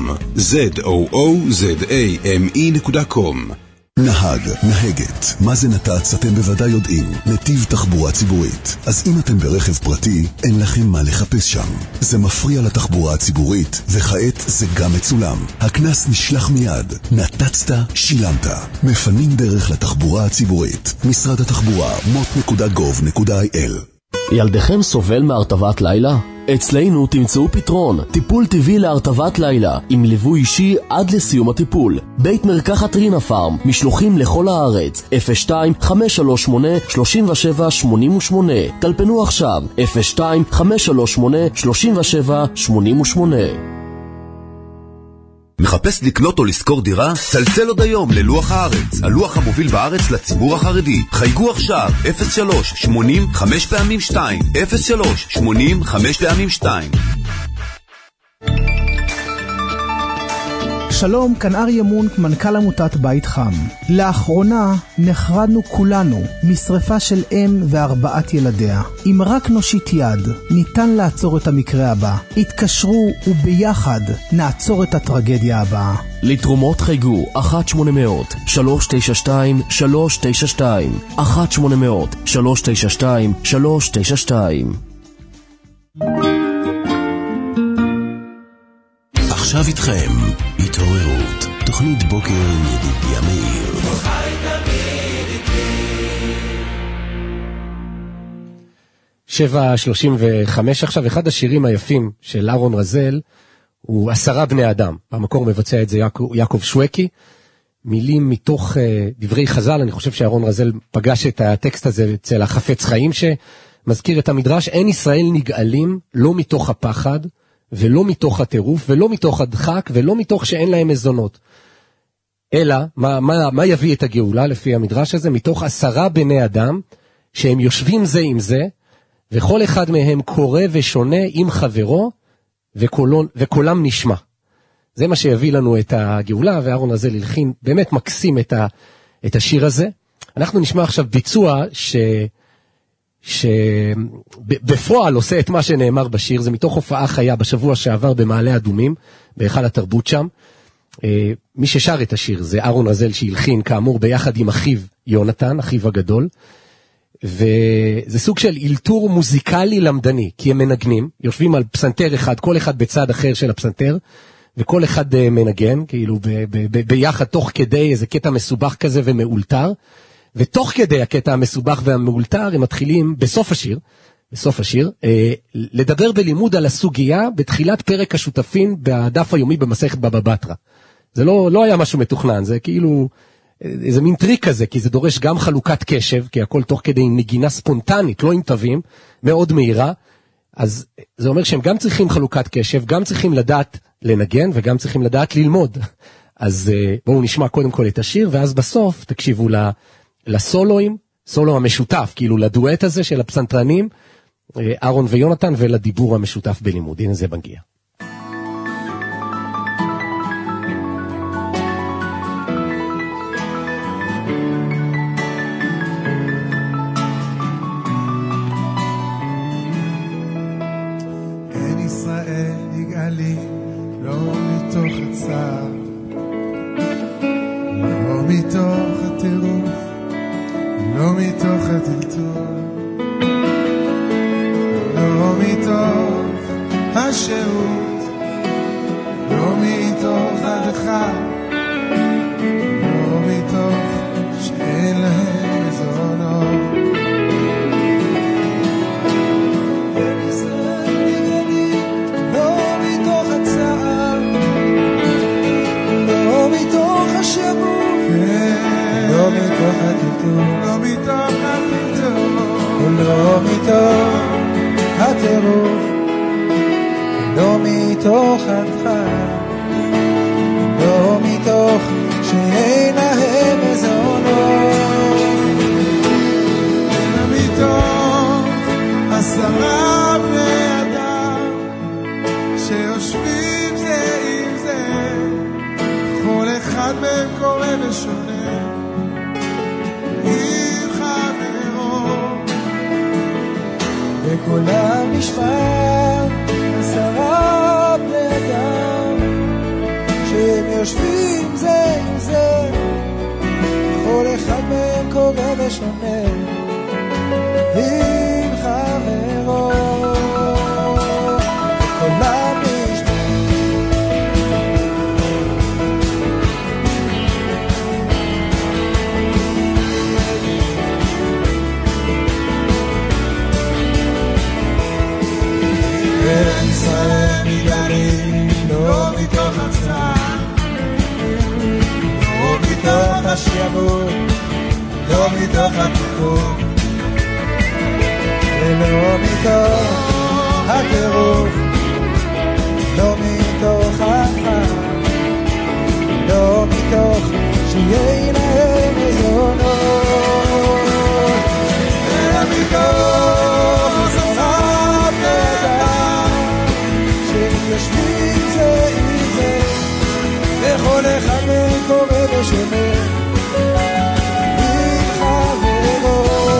zoozame.com. נהג, נהגת, מה זה נת"צ אתם בוודאי יודעים, נתיב תחבורה ציבורית. אז אם אתם ברכב פרטי, אין לכם מה לחפש שם. זה מפריע לתחבורה הציבורית, וכעת זה גם מצולם. הכנס נשלח מיד, נת"צת, שילמת. מפנים דרך לתחבורה הציבורית. משרד התחבורה, mot.gov.il. ילדיכם סובל מהרטבת לילה? אצלנו תמצאו פתרון, טיפול טבעי להרטבת לילה, עם ליווי אישי עד לסיום הטיפול. בית מרקחת רינה פארם, משלוחים לכל הארץ, 02-538-3788. טלפנו עכשיו, 02-538-3788. מחפש לקנות או לשכור דירה? צלצל עוד היום ללוח הארץ, הלוח המוביל בארץ לציבור החרדי. חייגו עכשיו 03-80-5x2 03-80-5x2. שלום, כאן אריה מונק, מנכ"ל עמותת בית חם. לאחרונה נחרדנו כולנו משריפה של אם וארבעת ילדיה. אם רק נושיט יד, ניתן לעצור את המקרה הבא. התקשרו וביחד נעצור את הטרגדיה הבאה. לתרומות חייגו 1-800-392-392 1-800-392-392. עכשיו איתכם, התעוררות, תוכנית בוקר עם ידידיה מאיר. 7:35 עכשיו. אחד השירים היפים של אהרון רזל הוא 10 בני אדם. במקור מבצע את זה יעקב שווקי. מילים מתוך דברי חז"ל. אני חושב שאהרון רזל פגש את הטקסט הזה אצל החפץ חיים שמזכיר את המדרש. אין ישראל נגאלים לא מתוך הפחד ולא מתוך הטירוף ולא מתוך הדחק ולא מתוך שאין להם מזונות. אלא מה יביא את הגאולה לפי המדרש הזה? מתוך 10 בני אדם שהם יושבים זה עם זה, וכל אחד מהם קורא ושונה עם חברו, וקולם נשמע. זה מה שיביא לנו את הגאולה, ואהרון רזל הלחין באמת מקסים את השיר הזה. אנחנו נשמע עכשיו ביצוע שבפועל עושה את מה שנאמר בשיר. זה מתוך הופעה חיה בשבוע שעבר במעלה אדומים, בהיכל התרבות שם. מי ששר את השיר זה אהרון רזל שהלחין כאמור ביחד עם אחיו יונתן, אחיו הגדול. וזה סוג של אילתור מוזיקלי למדני, כי הם מנגנים, יושבים על פסנתר אחד, כל אחד בצד אחר של הפסנתר, וכל אחד מנגן, כאילו ביחד תוך כדי איזה קטע מסובך כזה ומאולתר, ותוך כדי הקטע המסובך והמאולתר הם מתחילים בסוף השיר, לדבר בלימוד על הסוגיה בתחילת פרק השותפים בדף היומי במסכת בבא בתרא. זה לא היה משהו מתוכנן, זה כאילו איזה מין טריק כזה, כי זה דורש גם חלוקת קשב, כי הכל תוך כדי נגינה ספונטנית, לא עם תווים, מאוד מהירה. אז זה אומר שהם גם צריכים חלוקת קשב, גם צריכים לדעת לנגן, וגם צריכים לדעת ללמוד. אז בואו נשמע קודם כל את השיר, ואז בסוף תקשיבו לסולואים, סולו המשותף, כאילו לדואט הזה של הפסנתרנים, אהרון ויונתן, ולדיבור המשותף בלימוד. הנה זה מגיע. יושבים זה עם זה וכל אחד מקורא ושונה עם חברו.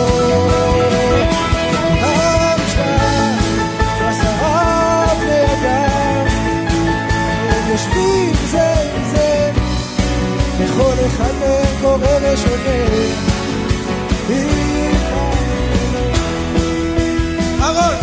המשפט 10 בני אדם יושבים זה עם זה וכל אחד מקורא ושונה עם חברו. ארון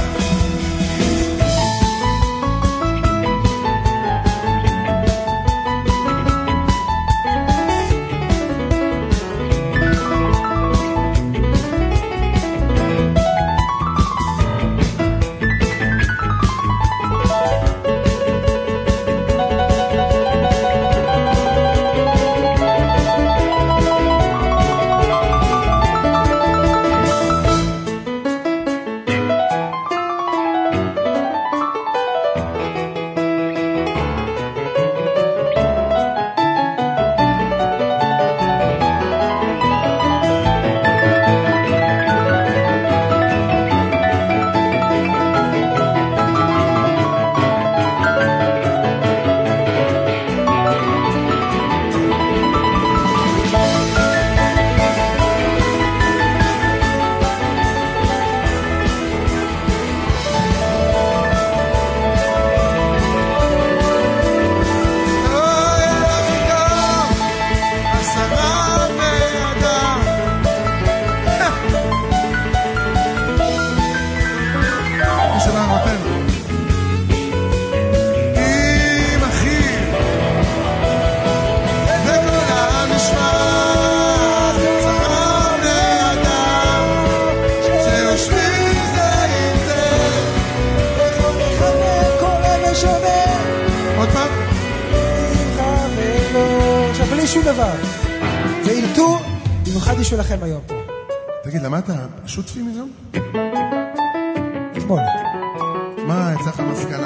שום דבר. זה אילתור במיוחד בשבילכם היום פה. תגיד, למה אתה שותפים מזה? אתמול. מה יצא לך מסקנה?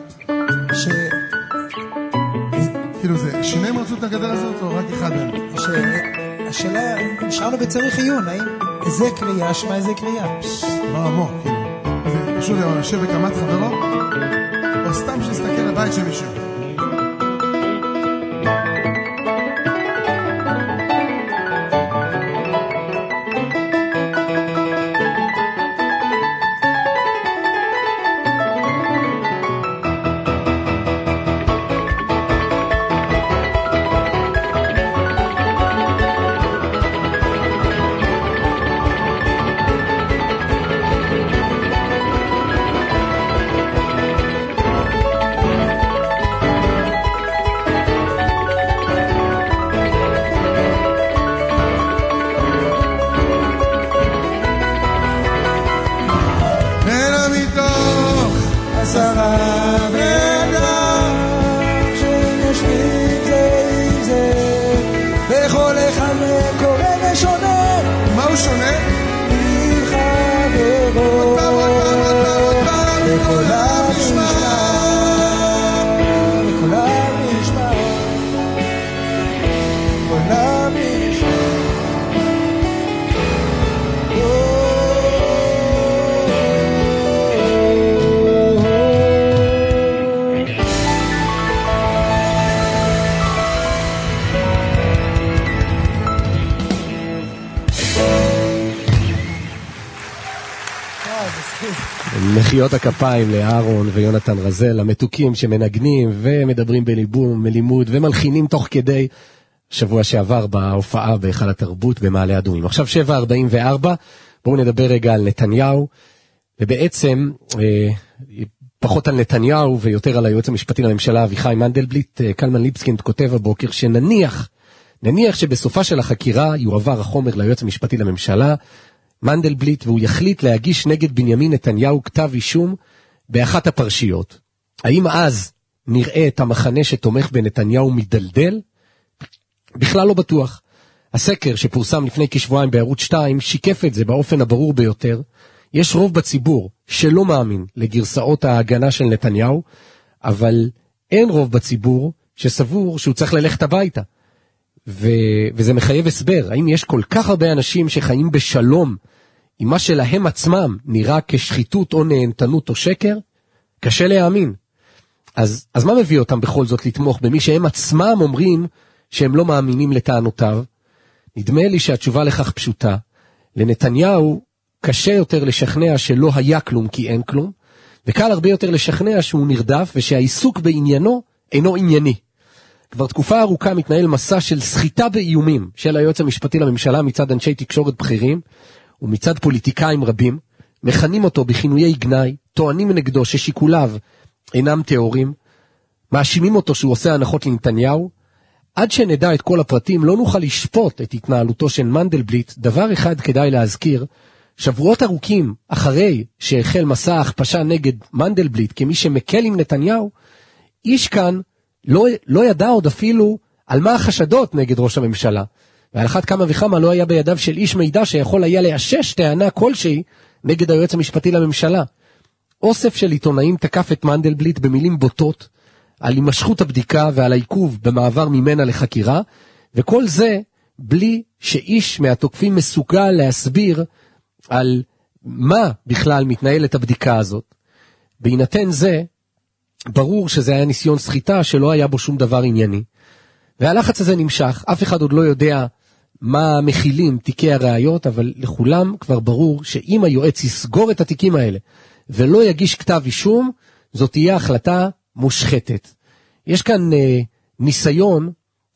כאילו זה, שניהם רצו את הגדר הזאת או רק אחד מהם? השאלה, נשארנו בצריך עיון, האם איזה קריאה, שמה איזה קריאה? מה עמוק, כאילו. זה פשוט יושב בקמת חברו? או סתם שנסתכל לבית של מישהו? מחיאות הכפיים לאהרון ויונתן רזל, המתוקים שמנגנים ומדברים בלימוד ומלחינים תוך כדי. שבוע שעבר בהופעה בהיכל התרבות במעלה אדומים. עכשיו 7:44, בואו נדבר רגע על נתניהו, ובעצם פחות על נתניהו ויותר על היועץ המשפטי לממשלה אביחי מנדלבליט. קלמן ליבסקין כותב הבוקר שנניח שבסופה של החקירה יועבר החומר ליועץ המשפטי לממשלה מנדלבליט, והוא יחליט להגיש נגד בנימין נתניהו כתב אישום באחת הפרשיות. האם אז נראה את המחנה שתומך בנתניהו מדלדל? בכלל לא בטוח. הסקר שפורסם לפני כשבועיים בערוץ 2 שיקף את זה באופן הברור ביותר. יש רוב בציבור שלא מאמין לגרסאות ההגנה של נתניהו, אבל אין רוב בציבור שסבור שהוא צריך ללכת הביתה. וזה מחייב הסבר. האם יש כל כך הרבה אנשים שחיים בשלום עם מה שלהם עצמם נראה כשחיתות או נהנתנות או שקר? קשה להאמין. אז מה מביא אותם בכל זאת לתמוך במי שהם עצמם אומרים שהם לא מאמינים לטענותיו? נדמה לי שהתשובה לכך פשוטה. לנתניהו קשה יותר לשכנע שלא היה כלום כי אין כלום, וקל הרבה יותר לשכנע שהוא נרדף ושהעיסוק בעניינו אינו ענייני. כבר תקופה ארוכה מתנהל מסע של סחיטה באיומים של היועץ המשפטי לממשלה מצד אנשי תקשורת בכירים ומצד פוליטיקאים רבים, מכנים אותו בכינויי גנאי, טוענים נגדו ששיקוליו אינם תיאוריים, מאשימים אותו שהוא עושה הנחות לנתניהו. עד שנדע את כל הפרטים לא נוכל לשפוט את התנהלותו של מנדלבליט. דבר אחד כדאי להזכיר, שבועות ארוכים אחרי שהחל מסע ההכפשה נגד מנדלבליט כמי שמקל עם נתניהו, איש כאן לא ידע עוד אפילו על מה החשדות נגד ראש הממשלה. ועל אחת כמה וכמה לא היה בידיו של איש מידע שיכול היה לאשש טענה כלשהי נגד היועץ המשפטי לממשלה. אוסף של עיתונאים תקף את מנדלבליט במילים בוטות על הימשכות הבדיקה ועל העיכוב במעבר ממנה לחקירה, וכל זה בלי שאיש מהתוקפים מסוגל להסביר על מה בכלל מתנהלת הבדיקה הזאת. בהינתן זה, ברור שזה היה ניסיון סחיטה שלא היה בו שום דבר ענייני. והלחץ הזה נמשך, אף אחד עוד לא יודע מה מכילים תיקי הראיות, אבל לכולם כבר ברור שאם היועץ יסגור את התיקים האלה ולא יגיש כתב אישום, זאת תהיה החלטה מושחתת. יש כאן ניסיון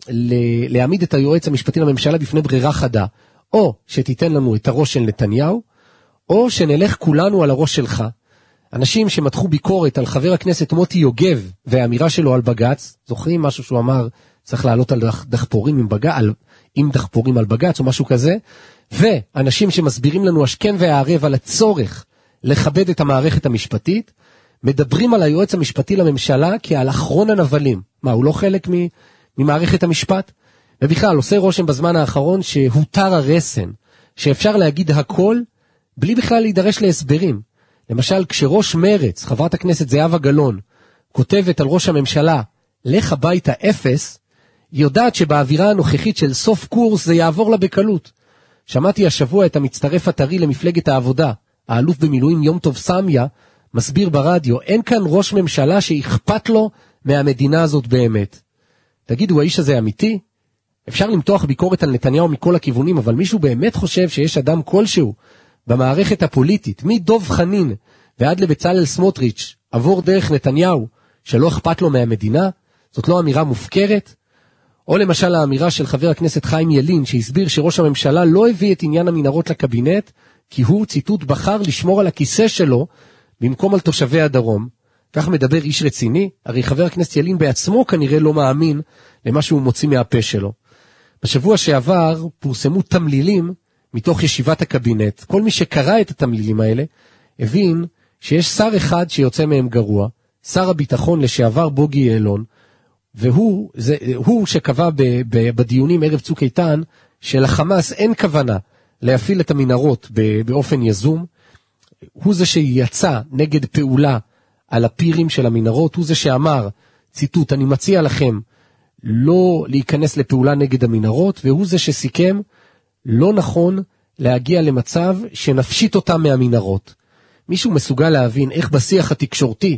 להעמיד את היועץ המשפטי לממשלה בפני ברירה חדה, או שתיתן לנו את הראש של נתניהו, או שנלך כולנו על הראש שלך. אנשים שמתחו ביקורת על חבר הכנסת מוטי יוגב והאמירה שלו על בגץ, זוכרים משהו שהוא אמר, צריך לעלות על דחפורים עם דחפורים על בגץ או משהו כזה, ואנשים שמסבירים לנו השכם והערב על הצורך לכבד את המערכת המשפטית, מדברים על היועץ המשפטי לממשלה כעל אחרון הנבלים. מה, הוא לא חלק ממערכת המשפט? ובכלל, עושה רושם בזמן האחרון שהותר הרסן, שאפשר להגיד הכל בלי בכלל להידרש להסברים. למשל, כשראש מרץ, חברת הכנסת זהבה גלאון, כותבת על ראש הממשלה, לך הביתה אפס, היא יודעת שבאווירה הנוכחית של סוף קורס זה יעבור לה בקלות. שמעתי השבוע את המצטרף הטרי למפלגת העבודה, האלוף במילואים יום טוב סמיה, מסביר ברדיו, אין כאן ראש ממשלה שאכפת לו מהמדינה הזאת באמת. תגידו, האיש הזה אמיתי? אפשר למתוח ביקורת על נתניהו מכל הכיוונים, אבל מישהו באמת חושב שיש אדם כלשהו במערכת הפוליטית, מדוב חנין ועד לבצלאל סמוטריץ', עבור דרך נתניהו, שלא אכפת לו מהמדינה? זאת לא אמירה מופקרת? או למשל האמירה של חבר הכנסת חיים ילין, שהסביר שראש הממשלה לא הביא את עניין המנהרות לקבינט, כי הוא, ציטוט, בחר לשמור על הכיסא שלו, במקום על תושבי הדרום. כך מדבר איש רציני? הרי חבר הכנסת ילין בעצמו כנראה לא מאמין למה שהוא מוציא מהפה שלו. בשבוע שעבר פורסמו תמלילים מתוך ישיבת הקבינט. כל מי שקרא את התמלילים האלה הבין שיש שר אחד שיוצא מהם גרוע, שר הביטחון לשעבר בוגי יעלון, והוא שקבע בדיונים ערב צוק איתן שלחמאס אין כוונה להפעיל את המנהרות באופן יזום. הוא זה שיצא נגד פעולה על הפירים של המנהרות, הוא זה שאמר, ציטוט, אני מציע לכם לא להיכנס לפעולה נגד המנהרות, והוא זה שסיכם לא נכון להגיע למצב שנפשיט אותם מהמנהרות. מישהו מסוגל להבין איך בשיח התקשורתי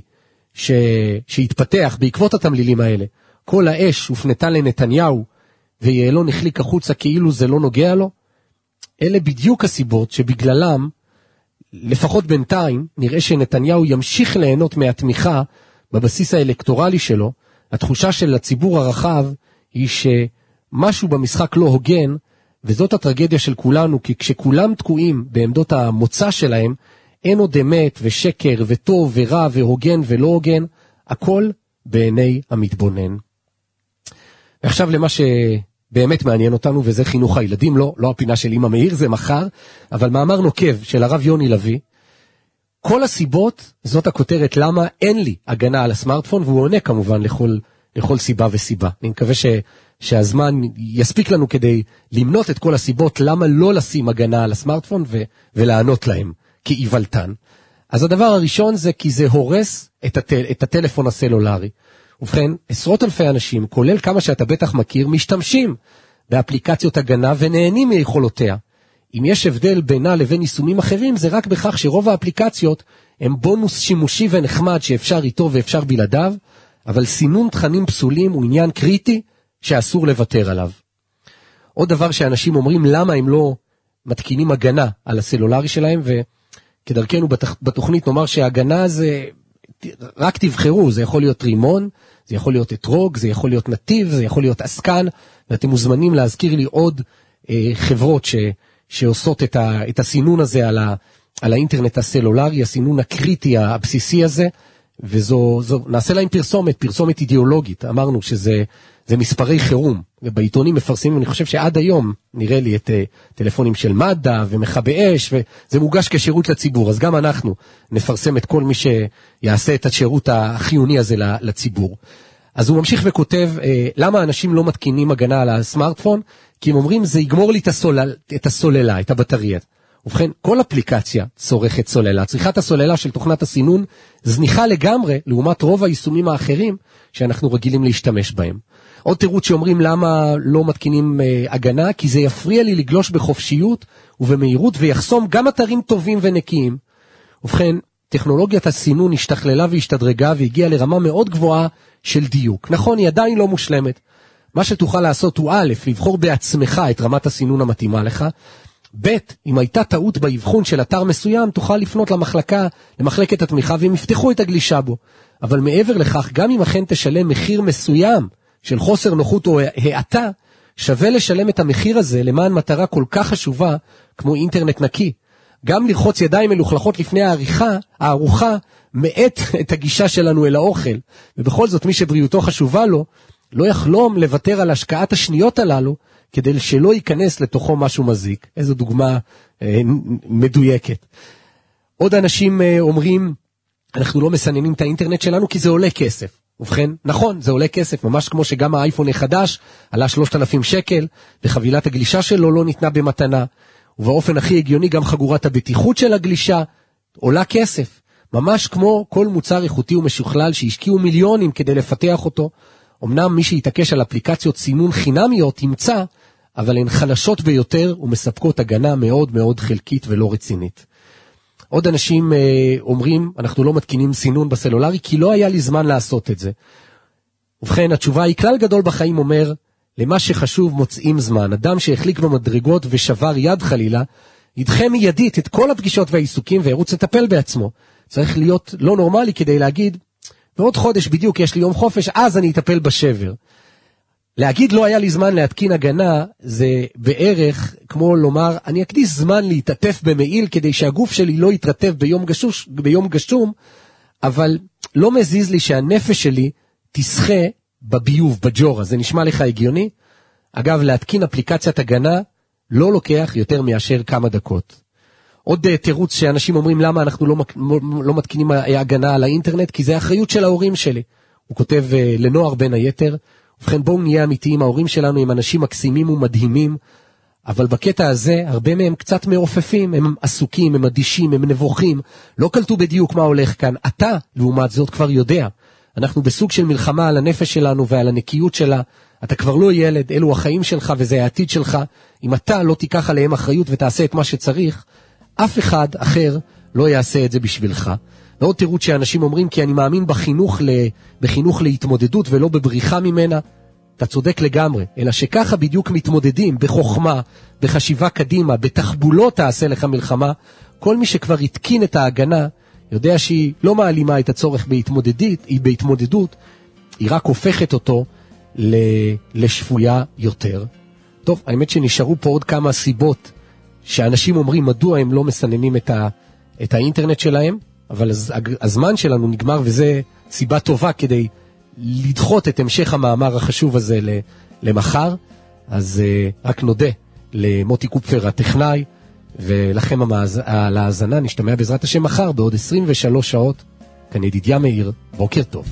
שהתפתח בעקבות התמלילים האלה, כל האש הופנתה לנתניהו ויעלון החליק החוצה כאילו זה לא נוגע לו? אלה בדיוק הסיבות שבגללם, לפחות בינתיים, נראה שנתניהו ימשיך ליהנות מהתמיכה בבסיס האלקטורלי שלו. התחושה של הציבור הרחב היא שמשהו במשחק לא הוגן, וזאת הטרגדיה של כולנו, כי כשכולם תקועים בעמדות המוצא שלהם, אין עוד אמת ושקר וטוב ורע והוגן ולא הוגן, הכל בעיני המתבונן. ועכשיו למה שבאמת מעניין אותנו, וזה חינוך הילדים, לא הפינה של אמא מאיר, זה מחר, אבל מאמר נוקב של הרב יוני לוי, כל הסיבות, זאת הכותרת, למה אין לי הגנה על הסמארטפון, והוא עונה כמובן לכל סיבה וסיבה. אני מקווה שהזמן יספיק לנו כדי למנות את כל הסיבות, למה לא לשים הגנה על הסמארטפון ולענות להם כאיוולתן. אז הדבר הראשון זה כי זה הורס את הטלפון הסלולרי. ובכן, עשרות אלפי אנשים, כולל כמה שאתה בטח מכיר, משתמשים באפליקציות הגנה ונהנים מיכולותיה. אם יש הבדל בינה לבין יישומים אחרים, זה רק בכך שרוב האפליקציות הם בונוס שימושי ונחמד שאפשר איתו ואפשר בלעדיו, אבל סינון תכנים פסולים הוא עניין קריטי שאסור לוותר עליו. עוד דבר שאנשים אומרים למה הם לא מתקינים הגנה על הסלולרי שלהם, וכדרכנו בתוכנית נאמר שההגנה זה, רק תבחרו, זה יכול להיות רימון, זה יכול להיות אתרוג, זה יכול להיות נתיב, זה יכול להיות אסקן, ואתם מוזמנים להזכיר לי עוד חברות שעושות את הסינון הזה על האינטרנט הסלולרי, הסינון הקריטי הבסיסי הזה, נעשה להם פרסומת אידיאולוגית. אמרנו שזה מספרי חירום, ובעיתונים מפרסמים, אני חושב שעד היום נראה לי את טלפונים של מד"א ומכבי אש, וזה מוגש כשירות לציבור, אז גם אנחנו נפרסם את כל מי שיעשה את השירות החיוני הזה לציבור. אז הוא ממשיך וכותב, למה אנשים לא מתקינים הגנה על הסמארטפון? כי הם אומרים, זה יגמור לי את הסוללה, את הבטריה. ובכן, כל אפליקציה צורכת סוללה. צריכת הסוללה של תוכנת הסינון זניחה לגמרי, לעומת רוב היישומים האחרים שאנחנו רגילים להשתמש בהם. עוד תירוץ שאומרים למה לא מתקינים הגנה, כי זה יפריע לי לגלוש בחופשיות ובמהירות, ויחסום גם אתרים טובים ונקיים. ובכן, טכנולוגיית הסינון השתכללה והשתדרגה, והגיעה לרמה מאוד גבוהה של דיוק. נכון, היא עדיין לא מושלמת. מה שתוכל לעשות הוא א', לבחור בעצמך את רמת הסינון המתאימה לך, ב', אם הייתה טעות באבחון של אתר מסוים, תוכל לפנות למחלקת התמיכה, והם יפתחו את הגלישה בו. אבל מעבר לכך, גם אם אכן תשלם מחיר מסוים של חוסר נוחות או העתה, שווה לשלם את המחיר הזה למען מטרה כל כך חשובה כמו אינטרנט נקי. גם לרחוץ ידיים מלוכלכות לפני הארוחה מעט את הגישה שלנו אל האוכל, ובכל זאת מי שבריאותו חשובה לו, לא יחלום לוותר על השקעת השניות הללו, כדי שלא ייכנס לתוכו משהו מזיק. איזו דוגמה מדויקת. עוד אנשים אומרים, אנחנו לא מסננים את האינטרנט שלנו כי זה עולה כסף. ובכן, נכון, זה עולה כסף, ממש כמו שגם האייפון החדש עלה 3,000 שקל, וחבילת הגלישה שלו לא ניתנה במתנה. ובאופן הכי הגיוני גם חגורת הבטיחות של הגלישה עולה כסף. ממש כמו כל מוצר איכותי ומשוכלל שהשקיעו מיליונים כדי לפתח אותו. אמנם מי שיתעקש על אפליקציות סינון חינמיות ימצא, אבל הן חלשות ביותר ומספקות הגנה מאוד מאוד חלקית ולא רצינית. עוד אנשים אומרים, אנחנו לא מתקינים סינון בסלולרי, כי לא היה לי זמן לעשות את זה. ובכן, התשובה היא, כלל גדול בחיים אומר, למה שחשוב מוצאים זמן. אדם שהחליק במדרגות ושבר יד חלילה, ידחה מיידית את כל הפגישות והעיסוקים וירוץ לטפל בעצמו. צריך להיות לא נורמלי כדי להגיד, ועוד חודש בדיוק יש לי יום חופש, אז אני אטפל בשבר. להגיד לא היה לי זמן להתקין הגנה, זה בערך כמו לומר, אני אקדיש זמן להתעטף במעיל, כדי שהגוף שלי לא יתרטב ביום גשום, אבל לא מזיז לי שהנפש שלי תשחה בביוב, בג'ורה. זה נשמע לך הגיוני? אגב, להתקין אפליקציית הגנה לא לוקח יותר מאשר כמה דקות. עוד תירוץ שאנשים אומרים למה אנחנו לא מתקינים הגנה על האינטרנט, כי זה האחריות של ההורים שלי. הוא כותב לנוער בין היתר, ובכן בואו נהיה אמיתיים, ההורים שלנו הם אנשים מקסימים ומדהימים, אבל בקטע הזה הרבה מהם קצת מעופפים, הם עסוקים, הם אדישים, הם נבוכים, לא קלטו בדיוק מה הולך כאן. אתה, לעומת זאת, כבר יודע. אנחנו בסוג של מלחמה על הנפש שלנו ועל הנקיות שלה. אתה כבר לא ילד, אלו החיים שלך וזה העתיד שלך. אם אתה לא תיקח עליהם אחריות ותעשה את מה שצריך, אף אחד אחר לא יעשה את זה בשבילך. ועוד תירוץ שאנשים אומרים, כי אני מאמין בחינוך להתמודדות ולא בבריחה ממנה. אתה צודק לגמרי, אלא שככה בדיוק מתמודדים, בחוכמה, בחשיבה קדימה, בתחבולות תעשה לך מלחמה. כל מי שכבר התקין את ההגנה, יודע שהיא לא מעלימה את הצורך בהתמודדות, היא רק הופכת אותו לשפויה יותר. טוב, האמת שנשארו פה עוד כמה סיבות, שאנשים אומרים מדוע הם לא מסננים את האינטרנט שלהם, אבל הזמן שלנו נגמר, וזה סיבה טובה כדי לדחות את המשך המאמר החשוב הזה למחר. אז רק נודה למוטי קופפר הטכנאי, ולכם על ההאזנה. נשתמע בעזרת השם מחר בעוד 23 שעות. כאן ידידיה מאיר, בוקר טוב.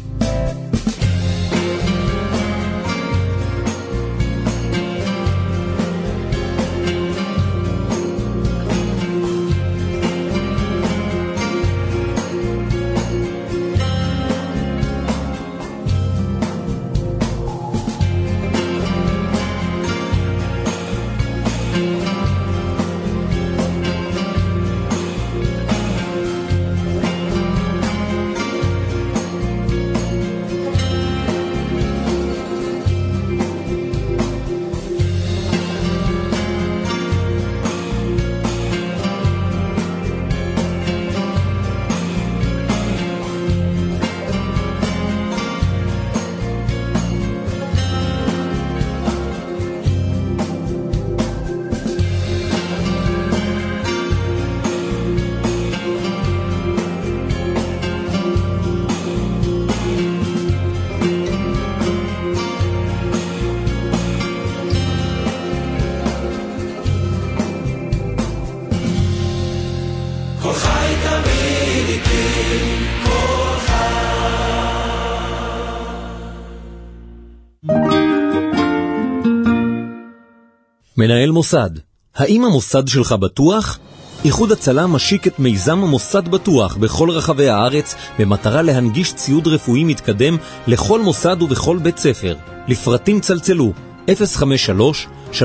מנהל מוסד, האם המוסד שלך בטוח? איחוד הצלה משיק את מיזם המוסד בטוח בכל רחבי הארץ במטרה להנגיש ציוד רפואי מתקדם לכל מוסד ובכל בית ספר. לפרטים צלצלו 053-310-8793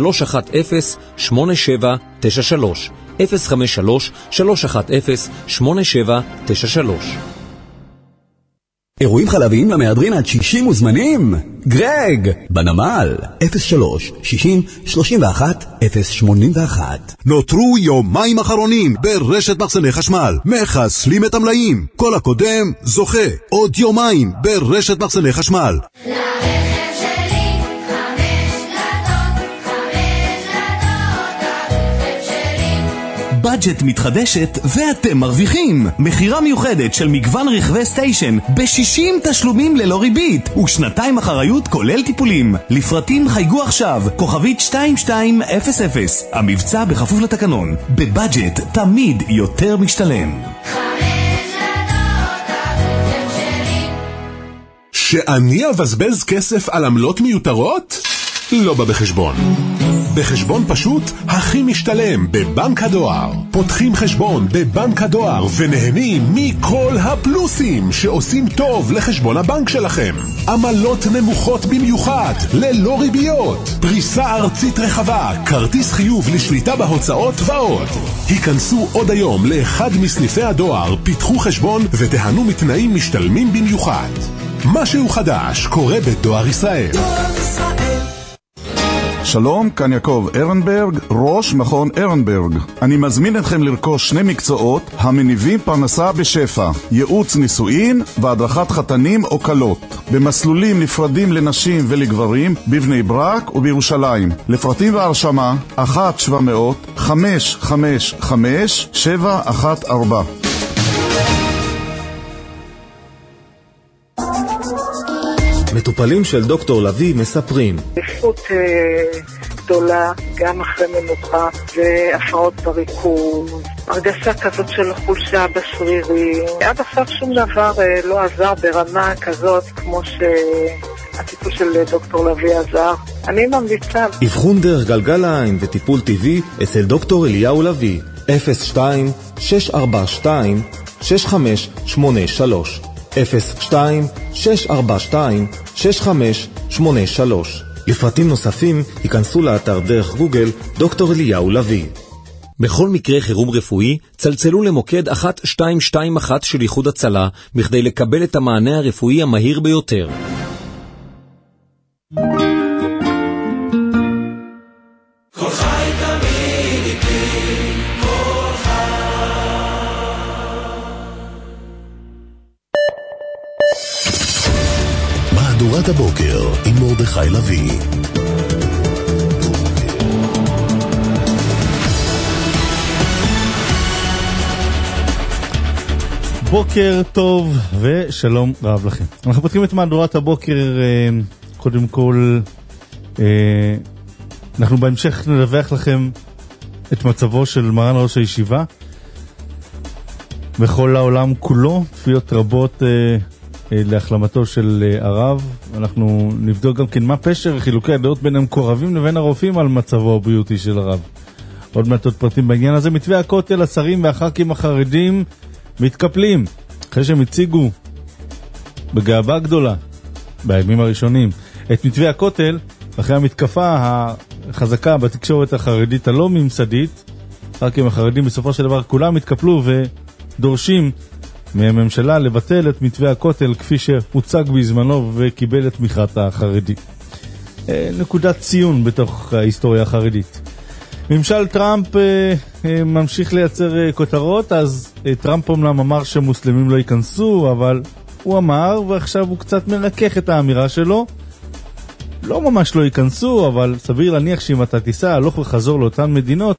053-310-8793. אירועים חלביים למהדרין עד 60 מוזמנים? גרג! בנמל 03-60-31-081. נותרו יומיים אחרונים ברשת מחסני חשמל. מחסלים את המלאים. כל הקודם זוכה. עוד יומיים ברשת מחסני חשמל. בדג'ט מתחדשת ואתם מרוויחים. מחירה מיוחדת של מגוון רכבי סטיישן ב-60 תשלומים ללא ריבית ושנתיים אחריות כולל טיפולים. לפרטים חייגו עכשיו כוכבית 2200. המבצע בכפוף לתקנון. בבדג'ט תמיד יותר משתלם. שאני אבזבז כסף על עמלות מיותרות? לא בא בחשבון. בחשבון פשוט הכי משתלם בבנק הדואר. פותחים חשבון בבנק הדואר ונהנים מכל הפלוסים שעושים טוב לחשבון הבנק שלכם. עמלות נמוכות במיוחד, ללא ריביות, פריסה ארצית רחבה, כרטיס חיוב לשליטה בהוצאות ועוד. היכנסו עוד היום לאחד מסניפי הדואר, פיתחו חשבון ותהנו מתנאים משתלמים במיוחד. משהו חדש קורה בדואר ישראל. שלום, כאן יעקב ארנברג, ראש מכון ארנברג. אני מזמין אתכם לרכוש שני מקצועות המניבים פרנסה בשפע, ייעוץ נישואין והדרכת חתנים או קלות, במסלולים נפרדים לנשים ולגברים בבני ברק ובירושלים. לפרטים והרשמה 1-700-555-714. מטופלים של דוקטור לוי מספרים. עייפות גדולה, גם אחרי מנוחה, והפרעות בריכוז, הרגשה כזאת של חולשה בשרירים. עד עכשיו שום דבר לא עזר ברמה כזאת כמו שהטיפול של דוקטור לוי עזר. אני ממליצה. אבחון דרך גלגליים וטיפול טבעי אצל דוקטור אליהו לוי. 02-642-6583 02-642-6583. לפרטים נוספים היכנסו לאתר דרך גוגל דוקטור אליהו לוי. בכל מקרה חירום רפואי צלצלו למוקד 1221 של איחוד הצלה בכדי לקבל את המענה הרפואי המהיר ביותר. מהדורת הבוקר עם מרדכי לוי. בוקר טוב ושלום רב לכם. אנחנו פותחים את מהדורת הבוקר. קודם כל אנחנו בהמשך נדווח לכם את מצבו של מרן ראש הישיבה בכל העולם כולו. תפילות רבות להחלמתו של הרב. אנחנו נבדוק גם כן מה פשר חילוקי הדעות בין המקורבים לבין הרופאים על מצבו הבריאותי של הרב. עוד מעט עוד פרטים בעניין הזה. מתווה הכותל, השרים והח"כים החרדים מתקפלים אחרי שהם הציגו בגאווה גדולה בימים הראשונים את מתווה הכותל אחרי המתקפה החזקה בתקשורת החרדית הלא ממסדית. הח"כים החרדים בסופו של דבר כולם התקפלו ודורשים מהממשלה לבטל את מתווה הכותל כפי שהוצג בזמנו וקיבל את תמיכת החרדי. נקודת ציון בתוך ההיסטוריה החרדית. ממשל טראמפ ממשיך לייצר כותרות. אז טראמפ אומנם אמר שמוסלמים לא ייכנסו, אבל הוא אמר ועכשיו הוא קצת מרכך את האמירה שלו. לא ממש לא ייכנסו, אבל סביר להניח שאם אתה תיסע הלוך וחזור לאותן מדינות